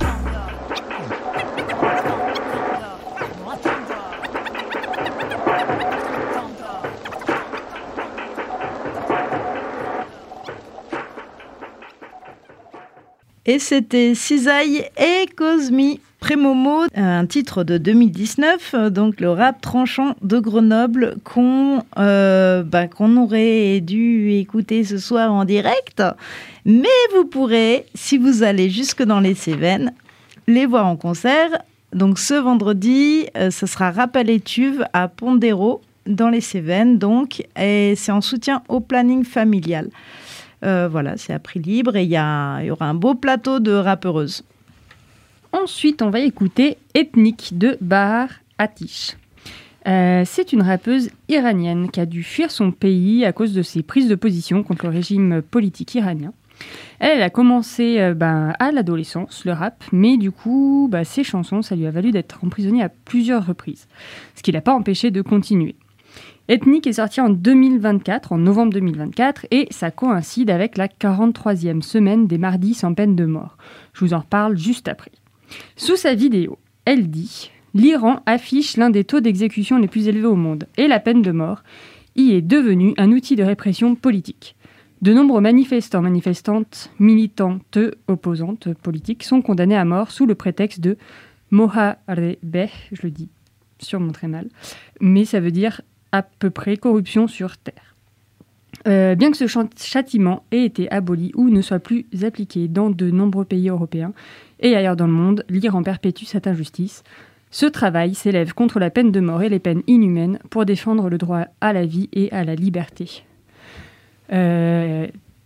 Et c'était Cisaille et Cosmi. Prémomo, un titre de 2019, donc le rap tranchant de Grenoble qu'on aurait dû écouter ce soir en direct. Mais vous pourrez, si vous allez jusque dans les Cévennes, les voir en concert. Donc ce vendredi, ce sera Rappel et Tuve à Pondéro, dans les Cévennes, donc, et c'est en soutien au planning familial. Voilà, c'est à prix libre et il y aura un beau plateau de rappeuses. Ensuite, on va écouter Ethnique de Bahar Atish. C'est une rappeuse iranienne qui a dû fuir son pays à cause de ses prises de position contre le régime politique iranien. Elle a commencé à l'adolescence, le rap, mais du coup, ses chansons, ça lui a valu d'être emprisonnée à plusieurs reprises, ce qui ne l'a pas empêché de continuer. Ethnique est sorti en novembre 2024, et ça coïncide avec la 43e semaine des mardis sans peine de mort. Je vous en reparle juste après. Sous sa vidéo, elle dit « L'Iran affiche l'un des taux d'exécution les plus élevés au monde, et la peine de mort y est devenue un outil de répression politique. De nombreux manifestants, manifestantes, militantes, opposantes politiques sont condamnés à mort sous le prétexte de Moharebeh, je le dis sûrement très mal, mais ça veut dire à peu près corruption sur terre. Bien que ce châtiment ait été aboli ou ne soit plus appliqué dans de nombreux pays européens et ailleurs dans le monde, l'Iran perpétue cette injustice. Ce travail s'élève contre la peine de mort et les peines inhumaines pour défendre le droit à la vie et à la liberté. En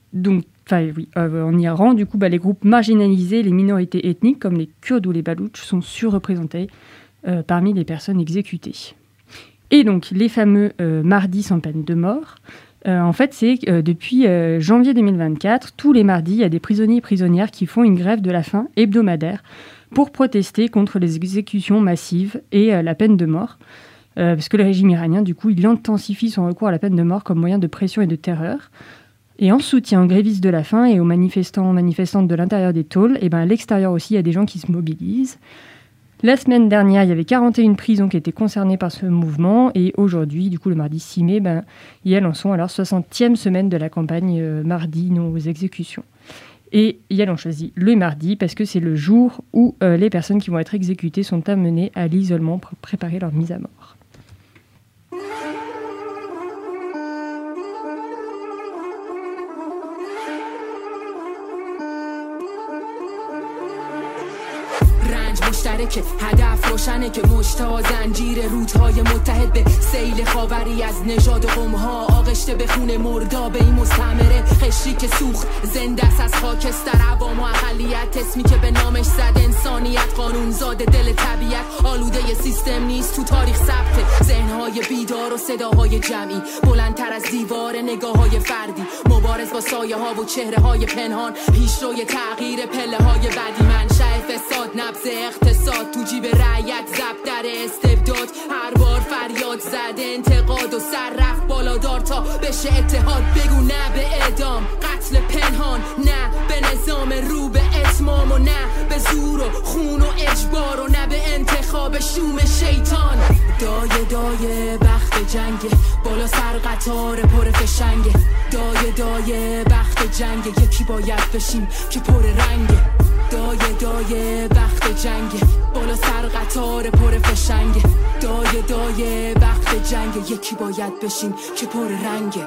Iran, du coup, les groupes marginalisés, les minorités ethniques comme les Kurdes ou les Baloutches sont surreprésentés parmi les personnes exécutées. Et donc, les fameux mardis sans peine de mort, en fait, c'est depuis janvier 2024, tous les mardis, il y a des prisonniers et prisonnières qui font une grève de la faim hebdomadaire pour protester contre les exécutions massives et la peine de mort. Parce que le régime iranien, du coup, il intensifie son recours à la peine de mort comme moyen de pression et de terreur. Et en soutien aux grévistes de la faim et aux manifestantes de l'intérieur des tôles, et à l'extérieur aussi, il y a des gens qui se mobilisent. La semaine dernière, il y avait 41 prisons qui étaétaient concernées par ce mouvement. Et aujourd'hui, du coup, le mardi 6 mai, elles en sont à leur 60e semaine de la campagne Mardi non aux exécutions. Et elles ont choisi le mardi parce que c'est le jour où les personnes qui vont être exécutées sont amenées à l'isolement pour préparer leur mise à mort. مشترکه هدف روشنه که مشتا زنجیر رودهای متحد به سیل خاوری از نژاد و قومها آغشته به خون مرداب این مستعمره قشری که سوخت زنده است از خاکستر عوام و اقلیت اسمی که به نامش زد انسانیت قانون زاده دل طبیعت آلوده سیستم نیست تو تاریخ ثبت ذهنهای بیدار و صداهای جمعی بلندتر از دیوار نگاههای فردی مبارز با سایه ها و چهره های پنهان پیشروی تغییر پله های بدی منشأ فساد نبض اقتصاد تو جیب رعیت ضبط در استبداد هر بار فریاد زد انتقاد و سر رفت بالادار تا بشه اتحاد بگو نه به اعدام قتل پنهان نه به نظام رو به اتمام و نه به زور و خون و اجبار و نه به انتخاب شوم شیطان دایه دایه بخت جنگه بالا سر قطار پر فشنگه دایه دایه بخت جنگه یکی باید بشیم که پر رنگه دایه دایه بخت جنگه بالا سر قطار پر فشنگه دایه دایه بخت جنگه یکی باید بشیم که پر رنگه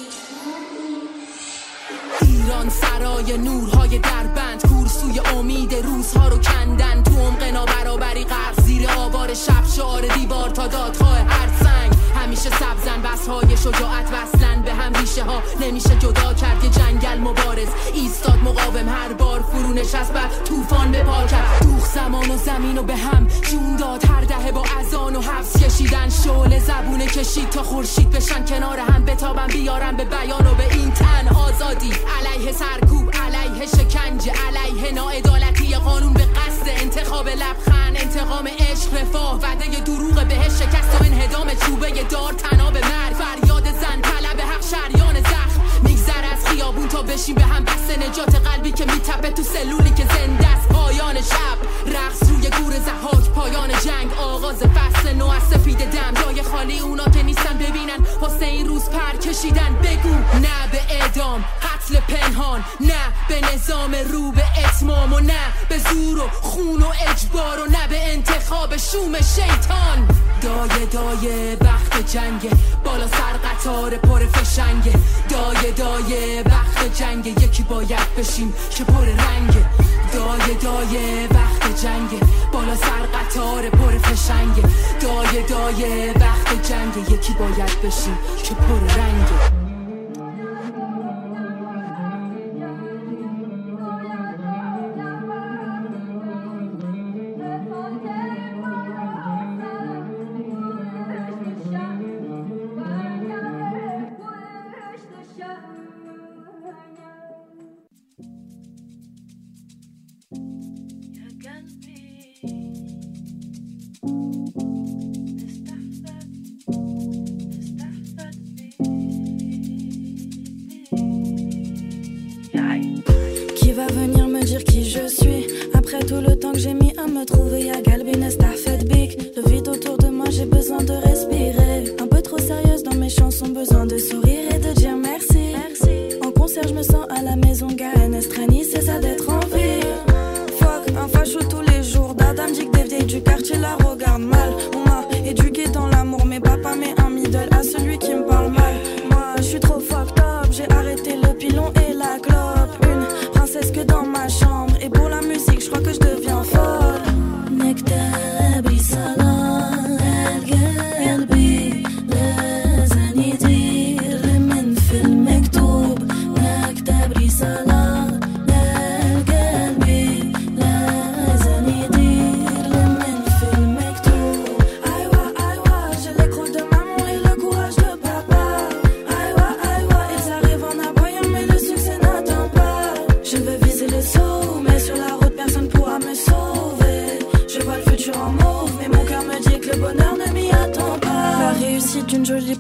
ایران سرای نورهای دربند کورسوی امید روزها رو کندن تو عمق نابرابری غرق زیر آوار شب شعار دیوار تا دادخواه هر سنگ همیشه سبزن بسهای شجاعت وصلن به هم ریشه ها نمیشه جدا کرد که جنگل مبارز ایستاد مقاوم هر بار فرو نشست بر طوفان به پا کرد دوخ زمان و زمین و به هم جون داد هر دهه با اذان و حبس کشیدن شعله زبونه کشید تا خورشید بشن کنار هم بتابن بیارن به بیان و به این تن آزادی علیه سرکوب علیه شکنجه علیه ناعدالتی قانون به قصد انتخاب لبخند انتقام عشق رفاه وعده دروغ بهش شکست و انهدام چوبه دار تناب مرگ فریاد زن طلب حق شریان زخم میگذر از خیابون تا بشیم به هم بس نجات قلبی که میتپه تو سلولی که زنده است پایان شب رقص روی گور ضحاک پایان جنگ آغاز فصل نو از سپید دم جای خالی اونا که نیستن ببینن واسه این روز پر کشیدن بگو نه به اعدام قتل پنهان نه به نظام رو به اتمام و نه به زور و خون و اجبار و نه به انتخاب شوم شیطان دایه دایه بخت جنگه بالا سر قطار پر فشنگه دایه دایه بخت جنگه یکی باید بشیم که پر رنگه دایه دایه بخت جنگه بالا سر قطار پر فشنگه دایه دایه بخت جنگه یکی باید بشیم که پر رنگه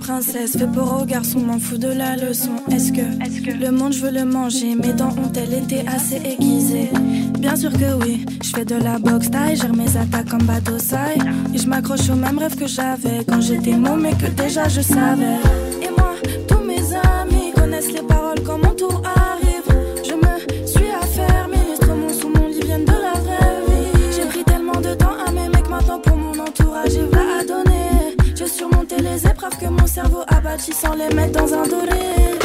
princesse, fait peur aux garçons, m'en fous de la leçon. Est-ce que le monde je veux le manger? Mes dents ont-elles été assez aiguisées? Bien sûr que oui, je fais de la boxe taille, gère mes attaques comme Badosai. Et je m'accroche au même rêve que j'avais quand j'étais môme mais que déjà je savais. Et moi, tous mes amis connaissent les paroles quand mon tour arrive. Je me suis affairée, les stromons sous mon lit viennent de la vraie vie. J'ai pris tellement de temps à mes mecs, maintenant pour mon entourage j'ai voilà à donner. J'ai surmonté les épreuves que mon cerveau a bâti sans les mettre dans un doré.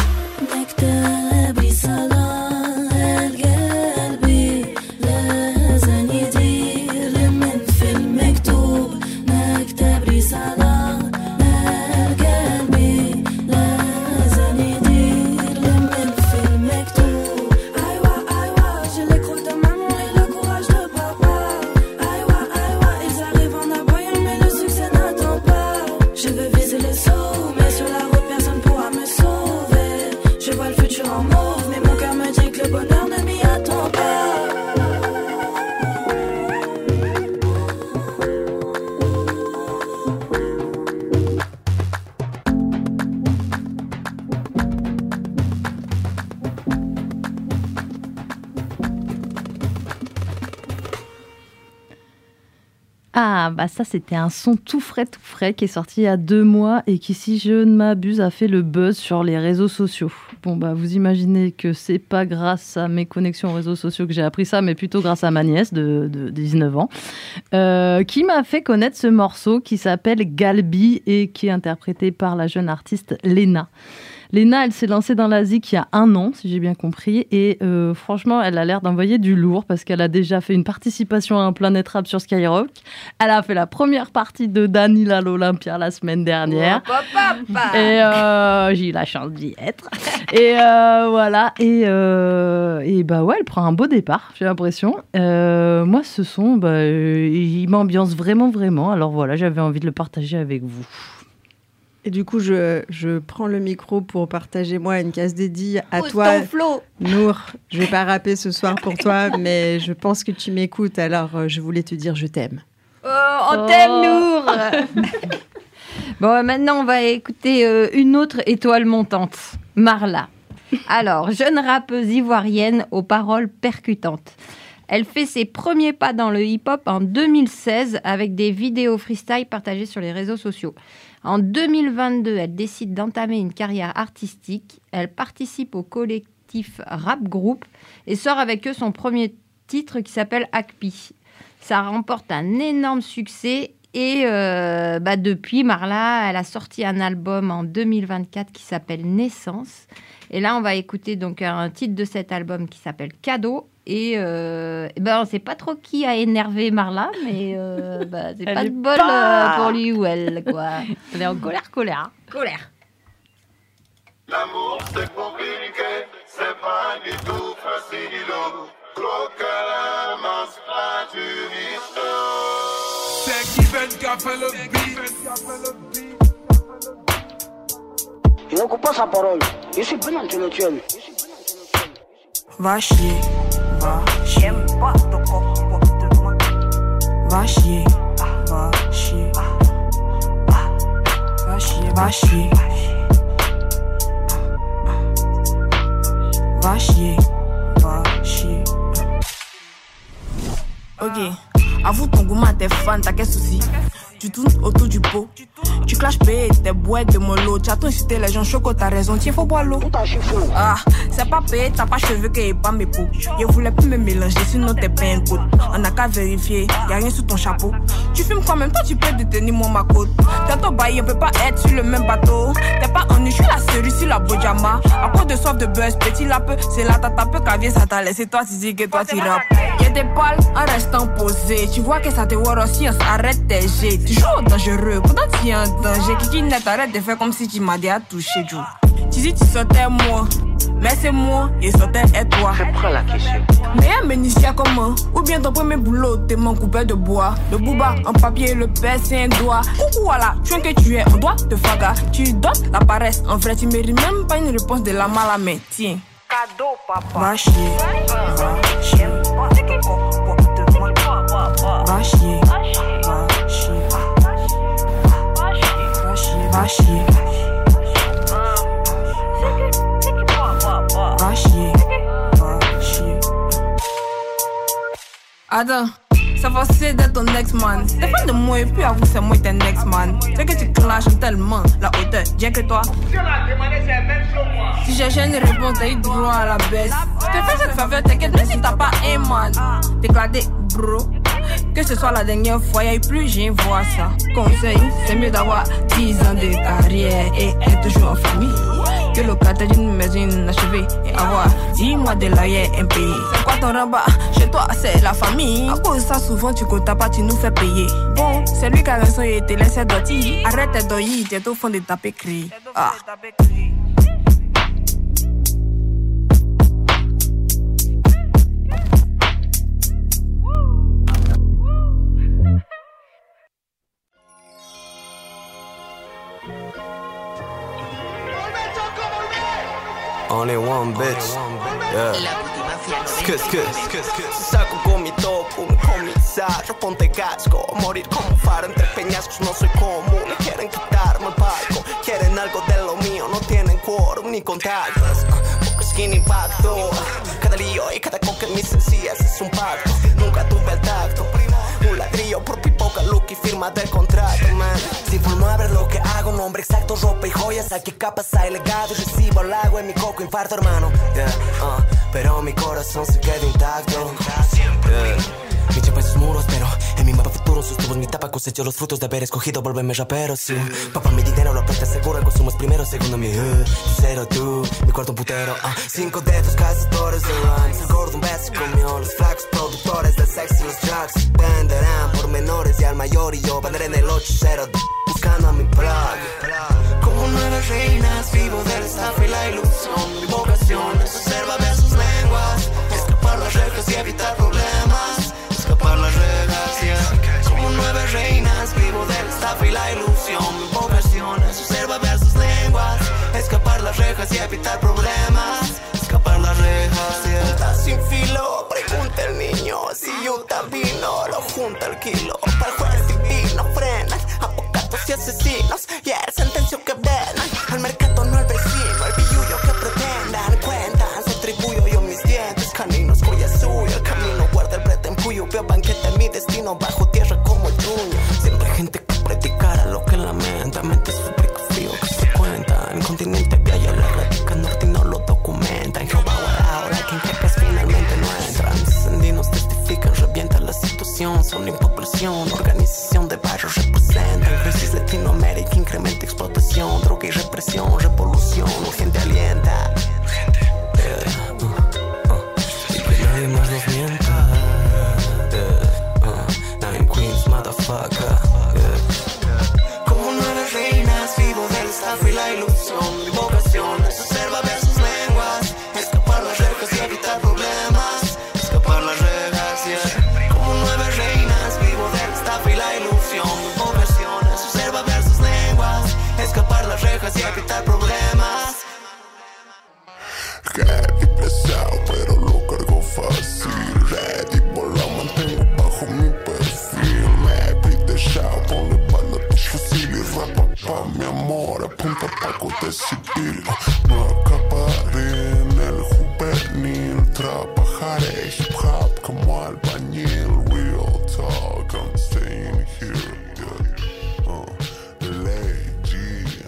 مكتبي صلاة القلبي لازم يدير من في المكتوب. مكتبي صلاة القلبي لازم يدير من في المكتوب. أيوة أيوة j'ai les crocs de maman et le courage de papa. أيوة أيوة ils arrivent en aboyant mais le succès n'attend pas. Je veux viser les sauts mais sur la route personne pourra me sauver. Je vois le futur en mauve, mais mon cœur me dit que le bonheur ne m'y attend pas. Ah, bah ça, c'était un son tout frais qui est sorti il y a 2 mois et qui, si je ne m'abuse, a fait le buzz sur les réseaux sociaux. Bon, bah vous imaginez que c'est pas grâce à mes connexions aux réseaux sociaux que j'ai appris ça, mais plutôt grâce à ma nièce de 19 ans, qui m'a fait connaître ce morceau qui s'appelle Galbi et qui est interprété par la jeune artiste Léna. Léna, elle s'est lancée dans la zik il y a 1 an, si j'ai bien compris, et franchement, elle a l'air d'envoyer du lourd parce qu'elle a déjà fait une participation à un Planet Rap sur Skyrock. Elle a fait la première partie de Danila à l'Olympia la semaine dernière. Et j'ai eu la chance d'y être. Et voilà. Et bah ouais, elle prend un beau départ, j'ai l'impression. Moi, ce son, il m'ambiance vraiment. Alors voilà, j'avais envie de le partager avec vous. Et du coup, je prends le micro pour partager, moi, une case dédiée à toi, Nour. Je vais pas rapper ce soir pour toi, mais je pense que tu m'écoutes, alors je voulais te dire je t'aime. On t'aime, Nour. Bon, maintenant, on va écouter une autre étoile montante, Marla. Alors, jeune rappeuse ivoirienne aux paroles percutantes. Elle fait ses premiers pas dans le hip-hop en 2016 avec des vidéos freestyle partagées sur les réseaux sociaux. En 2022, elle décide d'entamer une carrière artistique. Elle participe au collectif Rap Group et sort avec eux son premier titre qui s'appelle Akpi. Ça remporte un énorme succès et depuis, Marla, elle a sorti un album en 2024 qui s'appelle Naissance. Et là, on va écouter donc un titre de cet album qui s'appelle Cadeau. Et on ne sait pas trop qui a énervé Marla, mais c'est pas de bol pour lui ou elle, quoi. Elle est en colère. L'amour c'est compliqué, c'est pas du tout facile. C'est Kevin qui a fait le beat. Il ne coupe pas sa parole, je suis bien intellectuel. Va chier, va chier. Va chier, va chier. Va chier, va chier. Va chier, va chier. Ok, avoue ton goût, t'es fan, t'as quel souci? Tu tournes autour du pot. Tu clashes payer tes boîtes de mollo. Tu as tout incité les gens choco, t'as raison, tiens, faut boire l'eau. Ah, c'est pas payé, t'as pas cheveux que y'a pas mes peaux. Je voulais plus me mélanger, sinon t'es pas un côte. On a qu'à vérifier, y'a rien sous ton chapeau. Tu fumes quand même, toi tu peux détenir moi ma côte. T'es ton bail, on peut pas être sur le même bateau. T'es pas en je suis la cerise sur la Bojama. À cause de soif de buzz, petit lapin, c'est là t'as tapé cavier, ça t'a laissé toi tu dis que toi tu rappes. Y'a des balles en restant posé. Tu vois que ça te voit en science, arrête tes jets. Toujours dangereux, pourtant tu es en danger. Kiki net, arrête de faire comme si tu m'as déjà touché, Joe. Tu dis tu sortais moi, mais c'est moi et sortais et toi. Je prends la question. Mais un ménicier comment? Ou bien ton premier boulot, t'es mon coupé de bois. Le booba en papier, le père c'est un doigt. Coucou voilà, tu es que tu es, on doit te faga. Tu donnes la paresse, en vrai tu mérites même pas une réponse de la malamé. Tiens, cadeau papa. Va chier, va chier. Va chier, va chier. Va chier. Attends, ça va c'est d'être ton ex-man. T'es fan de moi et puis avoue c'est moi t'es ex-man. C'est que tu clashes tellement la hauteur, bien que toi. Si j'ai une réponse, t'as eu droit à la baisse. Je te fais cette faveur, t'inquiète, même si t'as pas un man. T'éclater, bro. Que ce soit la dernière fois, y'a eu plus, j'y vois ça. Conseil, c'est mieux d'avoir 10 ans de carrière et être toujours en famille que locataire d'une maison inachevée et avoir 10 mois de loyer impayé. C'est quoi ton rabat? Chez toi, c'est la famille. À cause de ça, souvent, tu comptes pas, tu nous fais payer. Bon, c'est lui qui a raison et te laisse dotti. Arrête tes doyi, t'es au fond de taper cri. Ah. Only one bitch, yeah. Saco con mi top, un comisario, ponte casco. Morir como faro entre peñascos, no soy común. Me quieren quitarme el palco, quieren algo de lo mío. No tienen quórum ni contactos, poco skin impacto. Cada lío y cada coca en mis encías es un pacto. Nunca tuve el tacto, un ladrillo por pipoca, look y firma del contrato, man. Si forma a ver lo que hago, nombre exacto, ropa y joyas. Aquí capas hay legado y recibo el agua en mi coco, infarto, hermano. Yeah, pero mi corazón se queda intacto. Mi chapa en sus muros, pero en mi mapa futuro, sus tubos, mi tapa cosecho los frutos de haber escogido volverme rapero, sí. Papá, mi dinero lo aporta seguro, el consumo es primero, segundo mi cero tú, mi cuarto un putero, 5 dedos, cazadores de rhymes. El gordo un beso comió, los flacos productores del sexo y los drugs venderán por menores y al mayor, y yo venderé en el 8-0 buscando a mi plug. Como 9 reinas, vivo del estafa y la ilusión. Mi vocación es observar ver sus lenguas, escapar las rejas y evitar problemas. Escapar las rejas, yeah. Como 9 reinas, vivo del estafa y la ilusión. Mi vocación es observar ver sus lenguas, escapar las rejas y evitar problemas. Escapar las rejas, yeah. Punta sin filo, pregunta el niño. Si Utah vino, lo junta el kilo. Para el juez divino, frenan apocatos y asesinos. Y el sentencio que venan al mercado, no al vecino. El billullo que pretendan, cuentan su tribuyo. Yo mis dientes caninos, cuya suya. El camino guarda el brete en puyo. Veo banquete, mi destino bajo tierra como el truño. Siempre hay gente que predicara lo que lamenta. Mente es fabrico frío que se cuenta. En continente viaja la radica norte y no lo documenta. En Jehová ahora quien quejas finalmente no entran. Descendidos testifican, revienta la situación. Son impopulación, organización de barrios representan. Crisis Latinoamérica, incrementa explotación. Droga y represión, revolución, urgente alienta. Y que nadie más nos mienta. Nine Queens, motherfucker. Como 9 reinas, vivo del estafa y la ilusión. Mi vocación es observar ver sus lenguas, escapar las rejas y evitar problemas. Escapar las rejas, yeah. Como 9 reinas, vivo del estafa y la ilusión. Mi vocación es observar ver sus lenguas, escapar las rejas y evitar problemas. Ready pesado, pero lo cargo fácil. Ready, por la mantengo bajo mi perfil. Me pide shout, ponle bala a tu fusil y rapa pa' mi amor, apunta Paco de civil. No acabaré en el juvenil, trabajaré hip hop como albañil. Real talk, I'm staying here, yeah. Lady.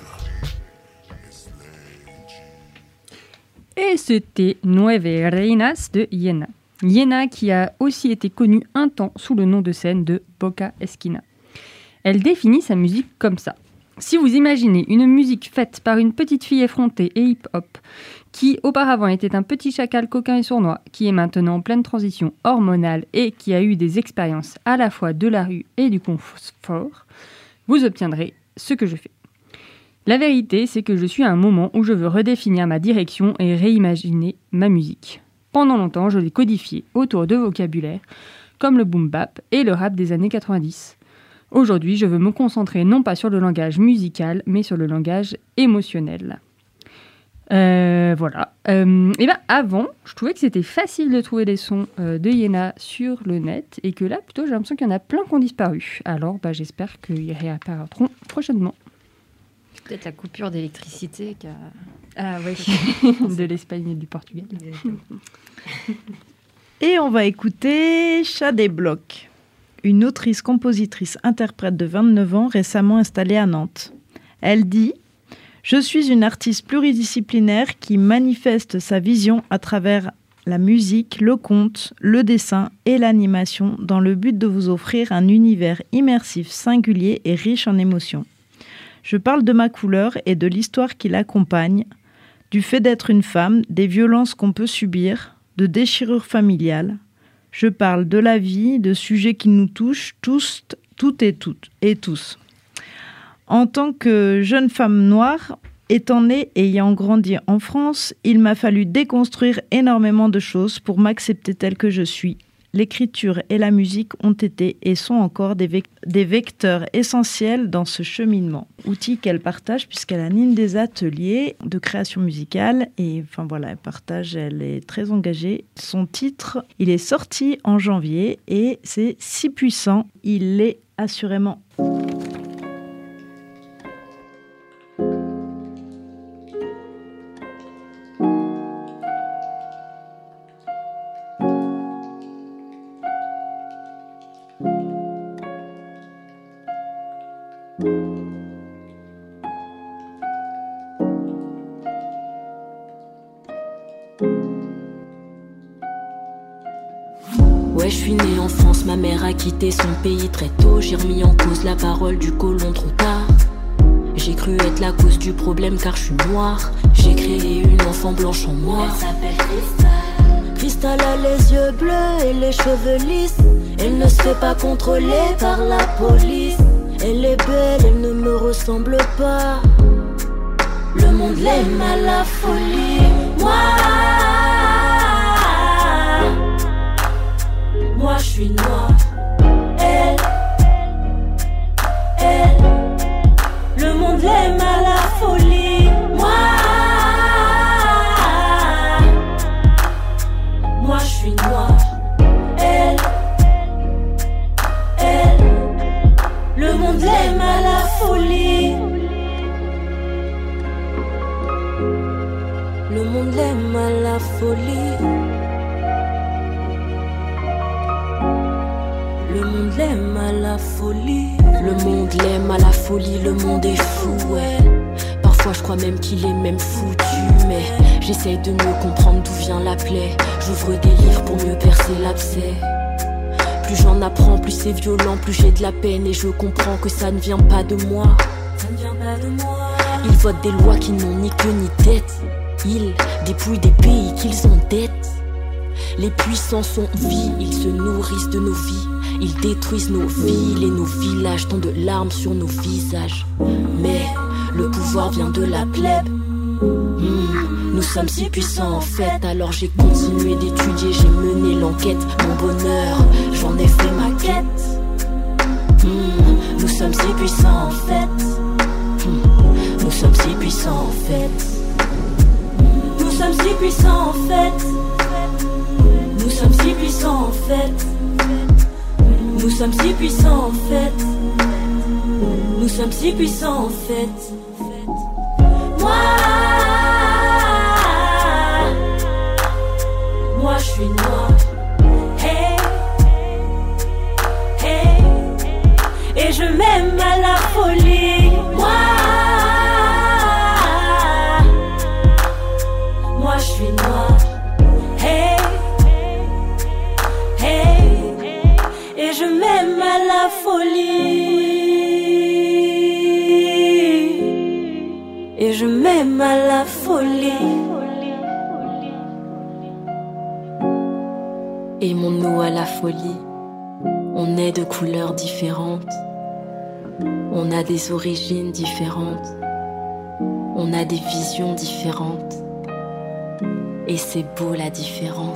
Et c'était Nueve Reinas de Yena. Yena qui a aussi été connue un temps sous le nom de scène de Boca Esquina. Elle définit sa musique comme ça. Si vous imaginez une musique faite par une petite fille effrontée et hip-hop, qui auparavant était un petit chacal coquin et sournois, qui est maintenant en pleine transition hormonale et qui a eu des expériences à la fois de la rue et du confort, vous obtiendrez ce que je fais. La vérité, c'est que je suis à un moment où je veux redéfinir ma direction et réimaginer ma musique. Pendant longtemps, je l'ai codifiée autour de vocabulaires comme le boom bap et le rap des années 90. Aujourd'hui, je veux me concentrer non pas sur le langage musical, mais sur le langage émotionnel. Voilà. Et ben avant, je trouvais que c'était facile de trouver les sons de Yena sur le net et que là, plutôt, j'ai l'impression qu'il y en a plein qui ont disparu. Alors, j'espère qu'ils réapparaîtront prochainement. Peut-être la coupure d'électricité qui a... Ah oui, de l'Espagne et du Portugal. Et on va écouter Shadé Bloch, une autrice, compositrice, interprète de 29 ans récemment installée à Nantes. Elle dit « Je suis une artiste pluridisciplinaire qui manifeste sa vision à travers la musique, le conte, le dessin et l'animation dans le but de vous offrir un univers immersif, singulier et riche en émotions. Je parle de ma couleur et de l'histoire qui l'accompagne, du fait d'être une femme, des violences qu'on peut subir, de déchirures familiales. Je parle de la vie, de sujets qui nous touchent tous, toutes et tous. En tant que jeune femme noire, étant née et ayant grandi en France, il m'a fallu déconstruire énormément de choses pour m'accepter telle que je suis. L'écriture et la musique ont été et sont encore des vecteurs essentiels dans ce cheminement. Outils qu'elle partage puisqu'elle anime des ateliers de création musicale et enfin voilà, elle est très engagée. Son titre, il est sorti en janvier et c'est Si puissant, il l'est assurément. Ouais, je suis née en France, ma mère a quitté son pays très tôt. J'ai remis en cause la parole du colon trop tard. J'ai cru être la cause du problème car je suis noire. J'ai créé une enfant blanche en moi. Elle s'appelle Cristal. Cristal a les yeux bleus et les cheveux lisses. Elle ne se fait pas contrôler par la police. Elle est belle, elle ne me ressemble pas. Le monde l'aime à la folie. Moi je suis noire. Elle, le monde l'aime à la folie. Moi je suis noire. Elle, le monde l'aime à la folie. Le monde l'aime à la folie. Le monde l'aime à la folie. Le monde l'aime à la folie, le monde est fou, ouais. Parfois je crois même qu'il est même foutu. Mais j'essaye de mieux comprendre d'où vient la plaie. J'ouvre des livres pour mieux percer l'abcès. Plus j'en apprends, plus c'est violent, plus j'ai de la peine. Et je comprends que ça ne vient pas de moi. Ça ne vient pas de moi. Ils votent des lois qui n'ont ni queue ni tête. Ils dépouillent des pays qu'ils ont dette. Les puissants sont vie, ils se nourrissent de nos vies. Ils détruisent nos villes et nos villages, tant de larmes sur nos visages. Mais le pouvoir vient de la plèbe. Nous sommes si puissants en fait. Alors j'ai continué d'étudier, j'ai mené l'enquête. Mon bonheur, j'en ai fait ma quête. Nous sommes si puissants en fait. Nous sommes si puissants en fait. Nous sommes si puissants en fait. Nous sommes si puissants en fait. Nous sommes si puissants en fait. Nous sommes si puissants en fait. Moi je suis noire. Hey, hey, et je m'aime à la folie. Moi je suis noire. Hey, hey, et je m'aime à la folie. Et je m'aime à la folie. Aimons-nous à la folie. On est de couleurs différentes. On a des origines différentes. On a des visions différentes. Et c'est beau la différence.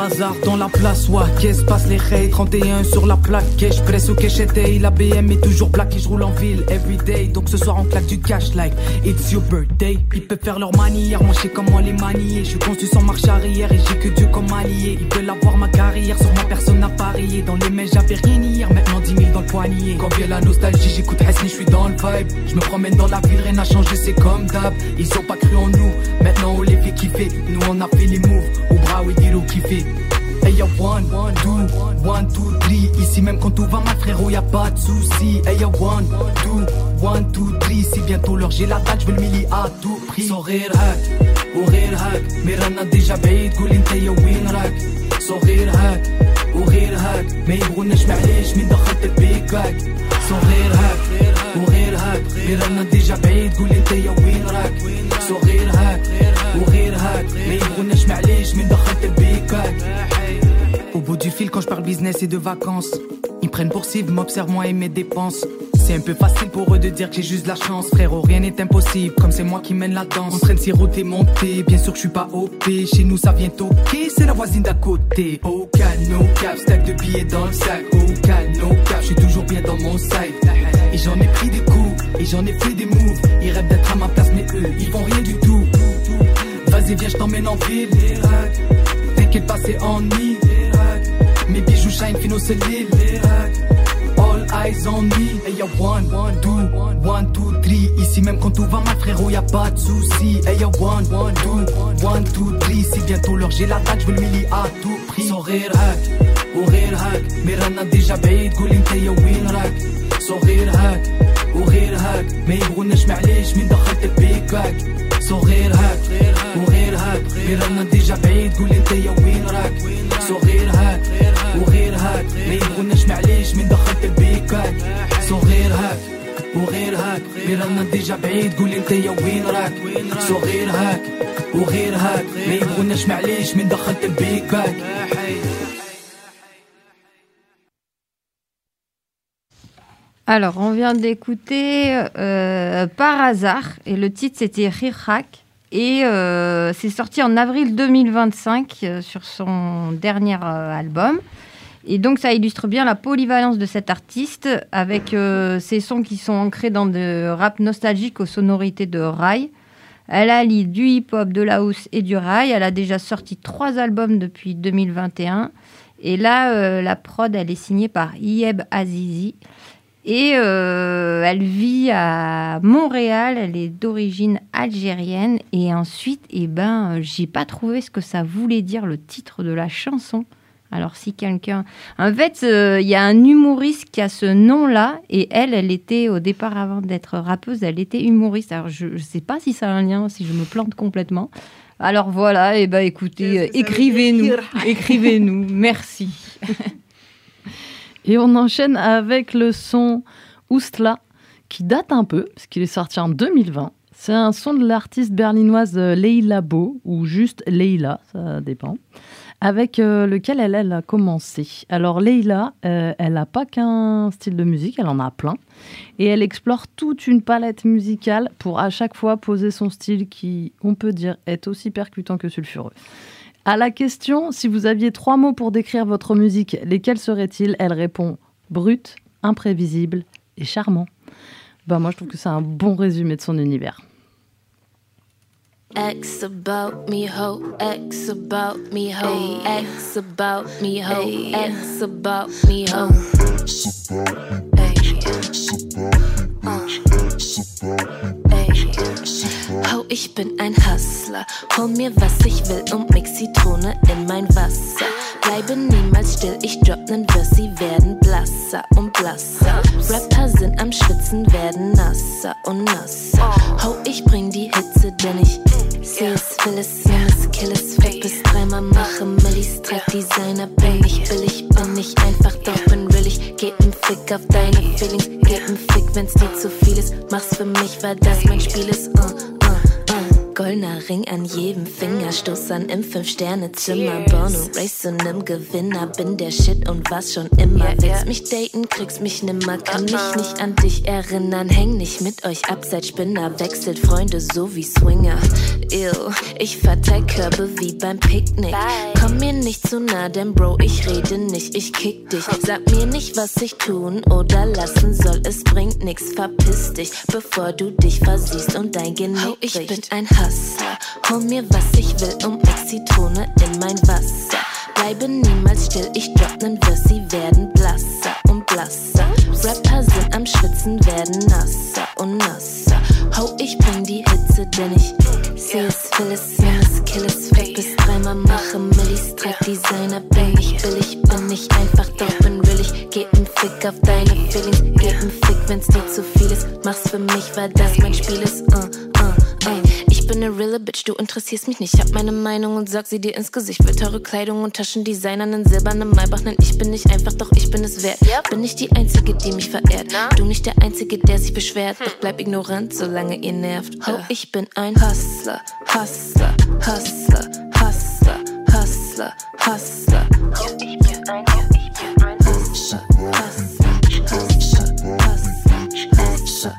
hasard dans la place, ouais, qu'est-ce passe les rays, 31 sur la plaque, je presse au Kéchété, la BM est toujours black et je roule en ville, everyday, donc ce soir on claque du cash like, it's your birthday, ils peuvent faire leur manière, moi je sais comment les manier, je suis conçu sans marche arrière et j'ai que Dieu comme allié, ils veulent avoir ma carrière, sur ma personne à parier, dans les mains j'avais rien hier, maintenant 10 000 dans le poignet, quand vient la nostalgie j'écoute Hesni, je suis dans le vibe, je me promène dans la ville, rien n'a changé, c'est comme d'hab, ils ont pas cru en nous, maintenant on les fait kiffer, nous on a fait les moves, au bras oui dire au kiffer. Hey y'a 1, 2, 3, ici même quand tout va mal frérot y'a pas de soucis. Hey y'a 1, 2, 3, si bientôt l'heure j'ai la date, j'veux le milli à tout prix. صغير هاك وغير هاك ميرانا ديجا بعيد قول انت يا وين راك. صغير هاك وغير هاك ما يبغوناش معليش من دخلت البيك باك. صغير هاك وغير هاك ميرانا ديجا بعيد قول انت يا وين راك. صغير هاك وغير هاك ما يبغوناش معليش من دخلت البيك باك. Au bout du fil quand je parle business et de vacances, ils prennent pour cible, m'observent moi et mes dépenses. C'est un peu facile pour eux de dire que j'ai juste de la chance. Frérot, rien n'est impossible, comme c'est moi qui mène la danse. En train de siroter, monter, bien sûr que je suis pas OP. Chez nous ça vient toquer, c'est la voisine d'à côté. Au calme, no cap, stack de billets dans le sac. Au calme, no cap, je suis toujours bien dans mon side. Et j'en ai pris des coups, et j'en ai fait des moves. Ils rêvent d'être à ma place mais eux, ils font rien du tout. Vas-y viens, je t'emmène en ville. T'inquiète pas, c'est en nid. Mes bijoux shine, fino c'est l'île. All eyes on me. Hey y'a 1, 2, 3. Ici même quand tout va mal frérot y'a pas de soucis. Hey y'a 1, 2, 3. Si bientôt l'heure j'ai la date, j'veux le milli à tout prix. صغير هاك وغير هاك ميرانا ديجا بعيد قول انت يا وين راك. صغير هاك وغير هاك ما يبغوناش معليش من دخلت البيك باك. صغير هاك وغير هاك ميرانا ديجا بعيد قول انت يا وين راك. صغير هاك وغير هاك ما يبغوناش معليش من دخلت البيك باك. صغير هاك وغير هاك ميرانا ديجا بعيد قول انت يا وين راك. صغير هاك وغير هاك ما يبغوناش معليش من دخلت البيك باك. Alors, on vient d'écouter Par hasard, et le titre c'était Rirhak, et c'est sorti en avril 2025 sur son dernier album. Et donc, ça illustre bien la polyvalence de cet artiste, avec ses sons qui sont ancrés dans de rap nostalgique aux sonorités de rail. Elle allie du hip-hop, de la house et du rail. Elle a déjà sorti 3 albums depuis 2021. Et là, la prod, elle est signée par Yeb Azizi. Et elle vit à Montréal, elle est d'origine algérienne. Et ensuite, j'ai pas trouvé ce que ça voulait dire, le titre de la chanson. Alors si quelqu'un... En fait, il y a un humoriste qui a ce nom-là. Et elle était, au départ, avant d'être rappeuse, elle était humoriste. Alors je sais pas si ça a un lien, si je me plante complètement. Alors voilà, et écoutez, écrivez-nous, merci. Et on enchaîne avec le son Oustla, qui date un peu, parce qu'il est sorti en 2020. C'est un son de l'artiste berlinoise Leila Beau, ou juste Leila, ça dépend, avec lequel elle a commencé. Alors Leila, elle n'a pas qu'un style de musique, elle en a plein. Et elle explore toute une palette musicale pour à chaque fois poser son style qui, on peut dire, est aussi percutant que sulfureux. À la question, si vous aviez 3 mots pour décrire votre musique, lesquels seraient-ils ? Elle répond brut, imprévisible et charmant. Moi, je trouve que c'est un bon résumé de son univers. X about me ho, X about me ho, X about me ho, X about me ho. Ho, ich bin ein Hustler, hol mir was ich will und mix Zitrone in mein Wasser. Bleibe niemals still, ich drop nen Verse, sie werden blasser und blasser. Rapper sind am Schwitzen, werden nasser und nasser. Ho, ich bring die Hitze, denn ich seh es, will es, nimm es, kill es, fick bis 3-mal mache Millis, treib Designer, bin ich billig, bin ich einfach, doch bin real, ich geb nen Fick auf deine Feelings, geb nen Fick, wenn's dir zu viel ist, mach's für mich, weil das mein Spiel ist, goldener Ring an jedem Finger, Stoß an im 5-Sterne-Zimmer, Born und raised zu nem Gewinner, bin der Shit und war's schon immer. Willst mich daten, kriegst mich nimmer, kann mich nicht an dich erinnern, häng nicht mit euch ab, seid Spinner, wechselt Freunde so wie Swinger. Ew, ich verteil Körbe wie beim Picknick. Komm mir nicht zu nah, denn Bro, ich rede nicht, ich kick dich. Sag mir nicht, was ich tun oder lassen soll, es bringt nix, verpiss dich, bevor du dich versiehst und dein Genick bricht. Ich bin ein Hustler, hol mir was ich will und mix Zitrone in mein Wasser. Bleibe niemals still, ich drop nen Vers, sie werden blasser und blasser. Rapper sind am Schwitzen, werden nasser und nasser. Ho, ich bring die Hitze, denn ich seh es, will es, nimm es, kill es, fett bis 3-mal mache Millis, trag Designer, bin nicht billig, bin nicht einfach, doch bin real, ich geb n Fick auf deine Feelings, geb n Fick, wenn's dir zu viel ist, mach's für mich, weil das mein Spiel ist, Ich bin ne reale Bitch, du interessierst mich nicht, hab meine Meinung und sag sie dir ins Gesicht, will teure Kleidung und Taschendesigner, nen silbernen Maybach, nen ich bin nicht einfach, doch ich bin es wert, bin nicht die Einzige, die mich verehrt, du nicht der Einzige, der sich beschwert, doch bleib ignorant, solange ihr nervt, ho, ich bin ein Hustler, Hustler, Hustler, Hustler, Hustler, Hustler, ich bin ein Hustler, Hustler, Hustler, Hustler,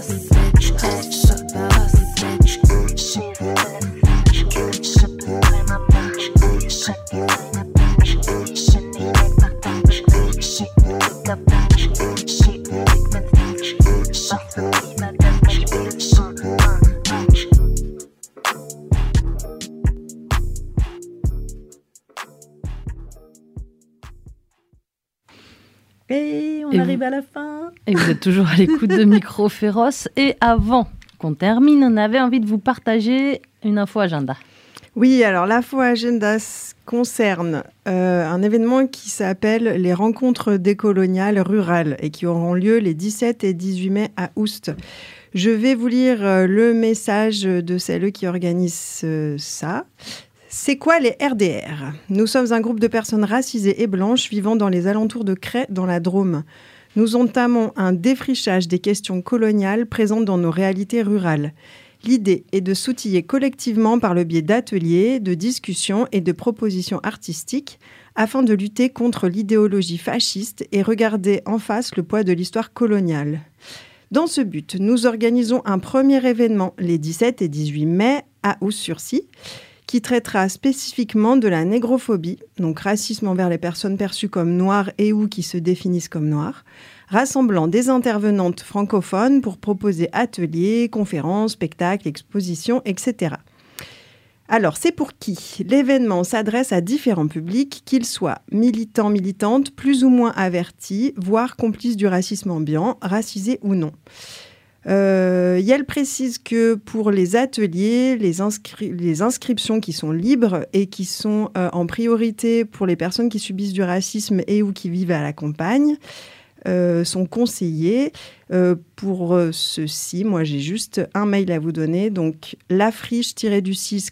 Et on arrive à la fin. Et vous êtes toujours à l'écoute de Micro Féroce. Et avant qu'on termine, on avait envie de vous partager une info agenda. Oui, alors l'info agenda concerne un événement qui s'appelle les rencontres décoloniales rurales et qui auront lieu les 17 et 18 mai à Oust. Je vais vous lire le message de celles qui organisent ça. C'est quoi les RDR ? Nous sommes un groupe de personnes racisées et blanches vivant dans les alentours de Cray, dans la Drôme. Nous entamons un défrichage des questions coloniales présentes dans nos réalités rurales. L'idée est de s'outiller collectivement par le biais d'ateliers, de discussions et de propositions artistiques afin de lutter contre l'idéologie fasciste et regarder en face le poids de l'histoire coloniale. Dans ce but, nous organisons un premier événement les 17 et 18 mai à Oust-sur-Cy, qui traitera spécifiquement de la négrophobie, donc racisme envers les personnes perçues comme noires et ou qui se définissent comme noires, rassemblant des intervenantes francophones pour proposer ateliers, conférences, spectacles, expositions, etc. Alors, c'est pour qui ? L'événement s'adresse à différents publics, qu'ils soient militants, militantes, plus ou moins avertis, voire complices du racisme ambiant, racisés ou non. Yael précise que pour les ateliers, les inscriptions qui sont libres et qui sont en priorité pour les personnes qui subissent du racisme et ou qui vivent à la campagne, sont conseillées. Pour ceci, moi j'ai juste un mail à vous donner, donc lafriche-du-6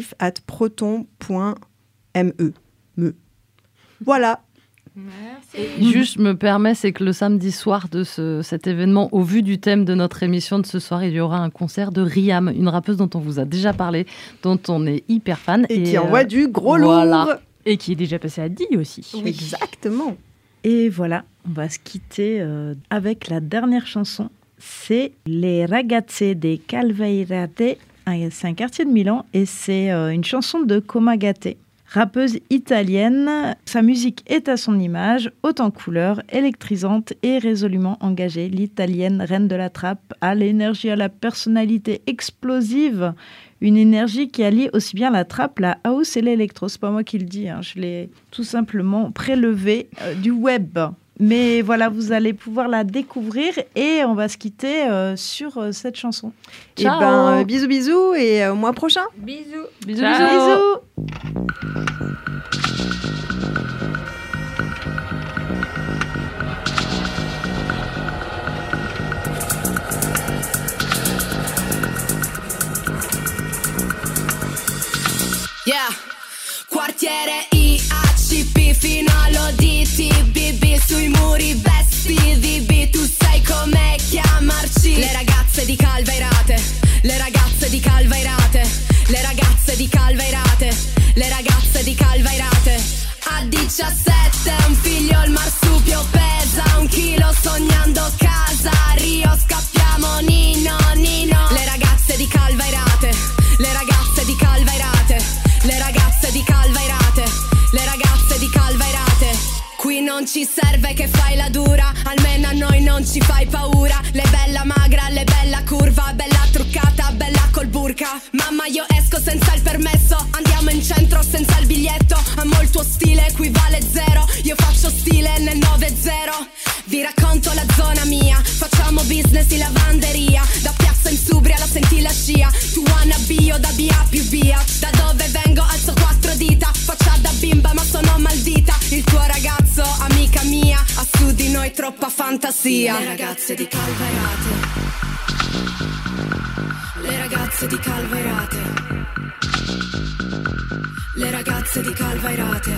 collectif@proton.me. Voilà. Et juste, je me permets, c'est que le samedi soir de cet événement, au vu du thème de notre émission de ce soir, il y aura un concert de Riam, une rappeuse dont on vous a déjà parlé, dont on est hyper fan. Et qui envoie du gros lourd. Voilà. Et qui est déjà passé à 10 aussi. Oui. Exactement. Et voilà, on va se quitter avec la dernière chanson. C'est Les Ragazze de Calveirate. C'est un quartier de Milan et c'est une chanson de Comagate. Rappeuse italienne, sa musique est à son image, haute en couleurs, électrisante et résolument engagée. L'italienne reine de la trappe a l'énergie, à la personnalité explosive, une énergie qui allie aussi bien la trappe, la house et l'électro. C'est pas moi qui le dis, hein. Je l'ai tout simplement prélevé du web. Mais voilà, vous allez pouvoir la découvrir et on va se quitter sur cette chanson. Ciao. Et ben, bisous bisous et au mois prochain. Bisous. Bisous, bisous, bisous. Yeah, quartiere IACP fino all'ODTBB, sui muri vestiti B, tu sai com'è chiamarci. Le ragazze di Calveirate, le ragazze di Calveirate. un figlio il marsupio pesa 1 chilo sognando casa. A Rio scappiamo Nino Nino. Le ragazze di Calvairate, le ragazze di Calvairate, le ragazze di Calvairate, le ragazze di Calvairate. Qui non ci serve che fai la dura, almeno a noi non ci fai paura. Le bella magra, le bella curva, bella truccata, bella col burka. Mamma io esco senza il permesso, andiamo in centro senza il biglietto. Amo il tuo stile, qui vale 0, io faccio stile nel 9-0. Vi racconto la zona mia, facciamo business di lavanderia. Da Piazza Insubria la senti la scia, tu wanna bio da BA più via. Da dove vengo alzo 4 dita, faccia da bimba ma sono maldita. Il tuo ragazzo, amica mia, ha su di noi troppa fantasia. Le ragazze di Calvairate, le ragazze di Calvairate, le ragazze di Calvairate,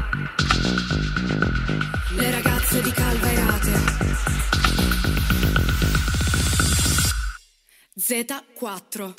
le ragazze di Calvairate. Z4.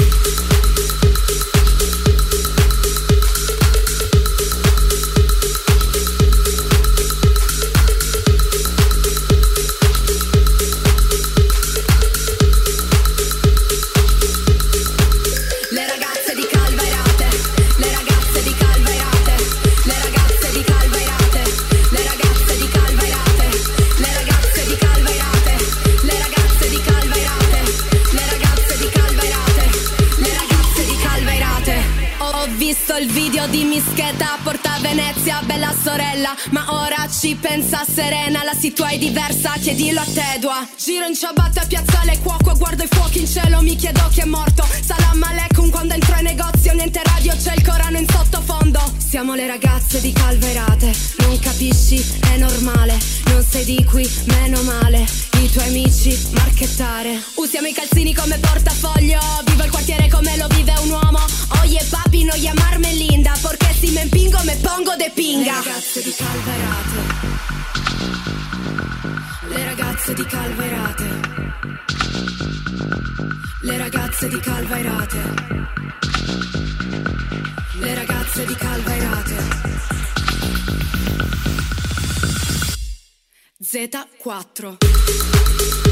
Il video di Mischeta porta a Venezia, bella sorella, ma ora ci pensa Serena. La situazione è diversa, chiedilo a Tedua. Giro in ciabatte a Piazzale Cuoco, guardo i fuochi in cielo, mi chiedo chi è morto. Salam aleikum quando entro in negozio, niente radio, c'è il Corano in sottofondo. Siamo le ragazze di Calvairate, non capisci, è normale. Non sei di qui, meno male. I tuoi amici, marchettare. Usiamo i calzini come portafoglio, vivo il quartiere come lo vive un uomo. Oye papi, no llamarme linda, porque si me empingo me pongo de pinga. Le ragazze di Calvairate, le ragazze di Calvairate, le ragazze di Calvairate, le ragazze di Calvairate. Z4.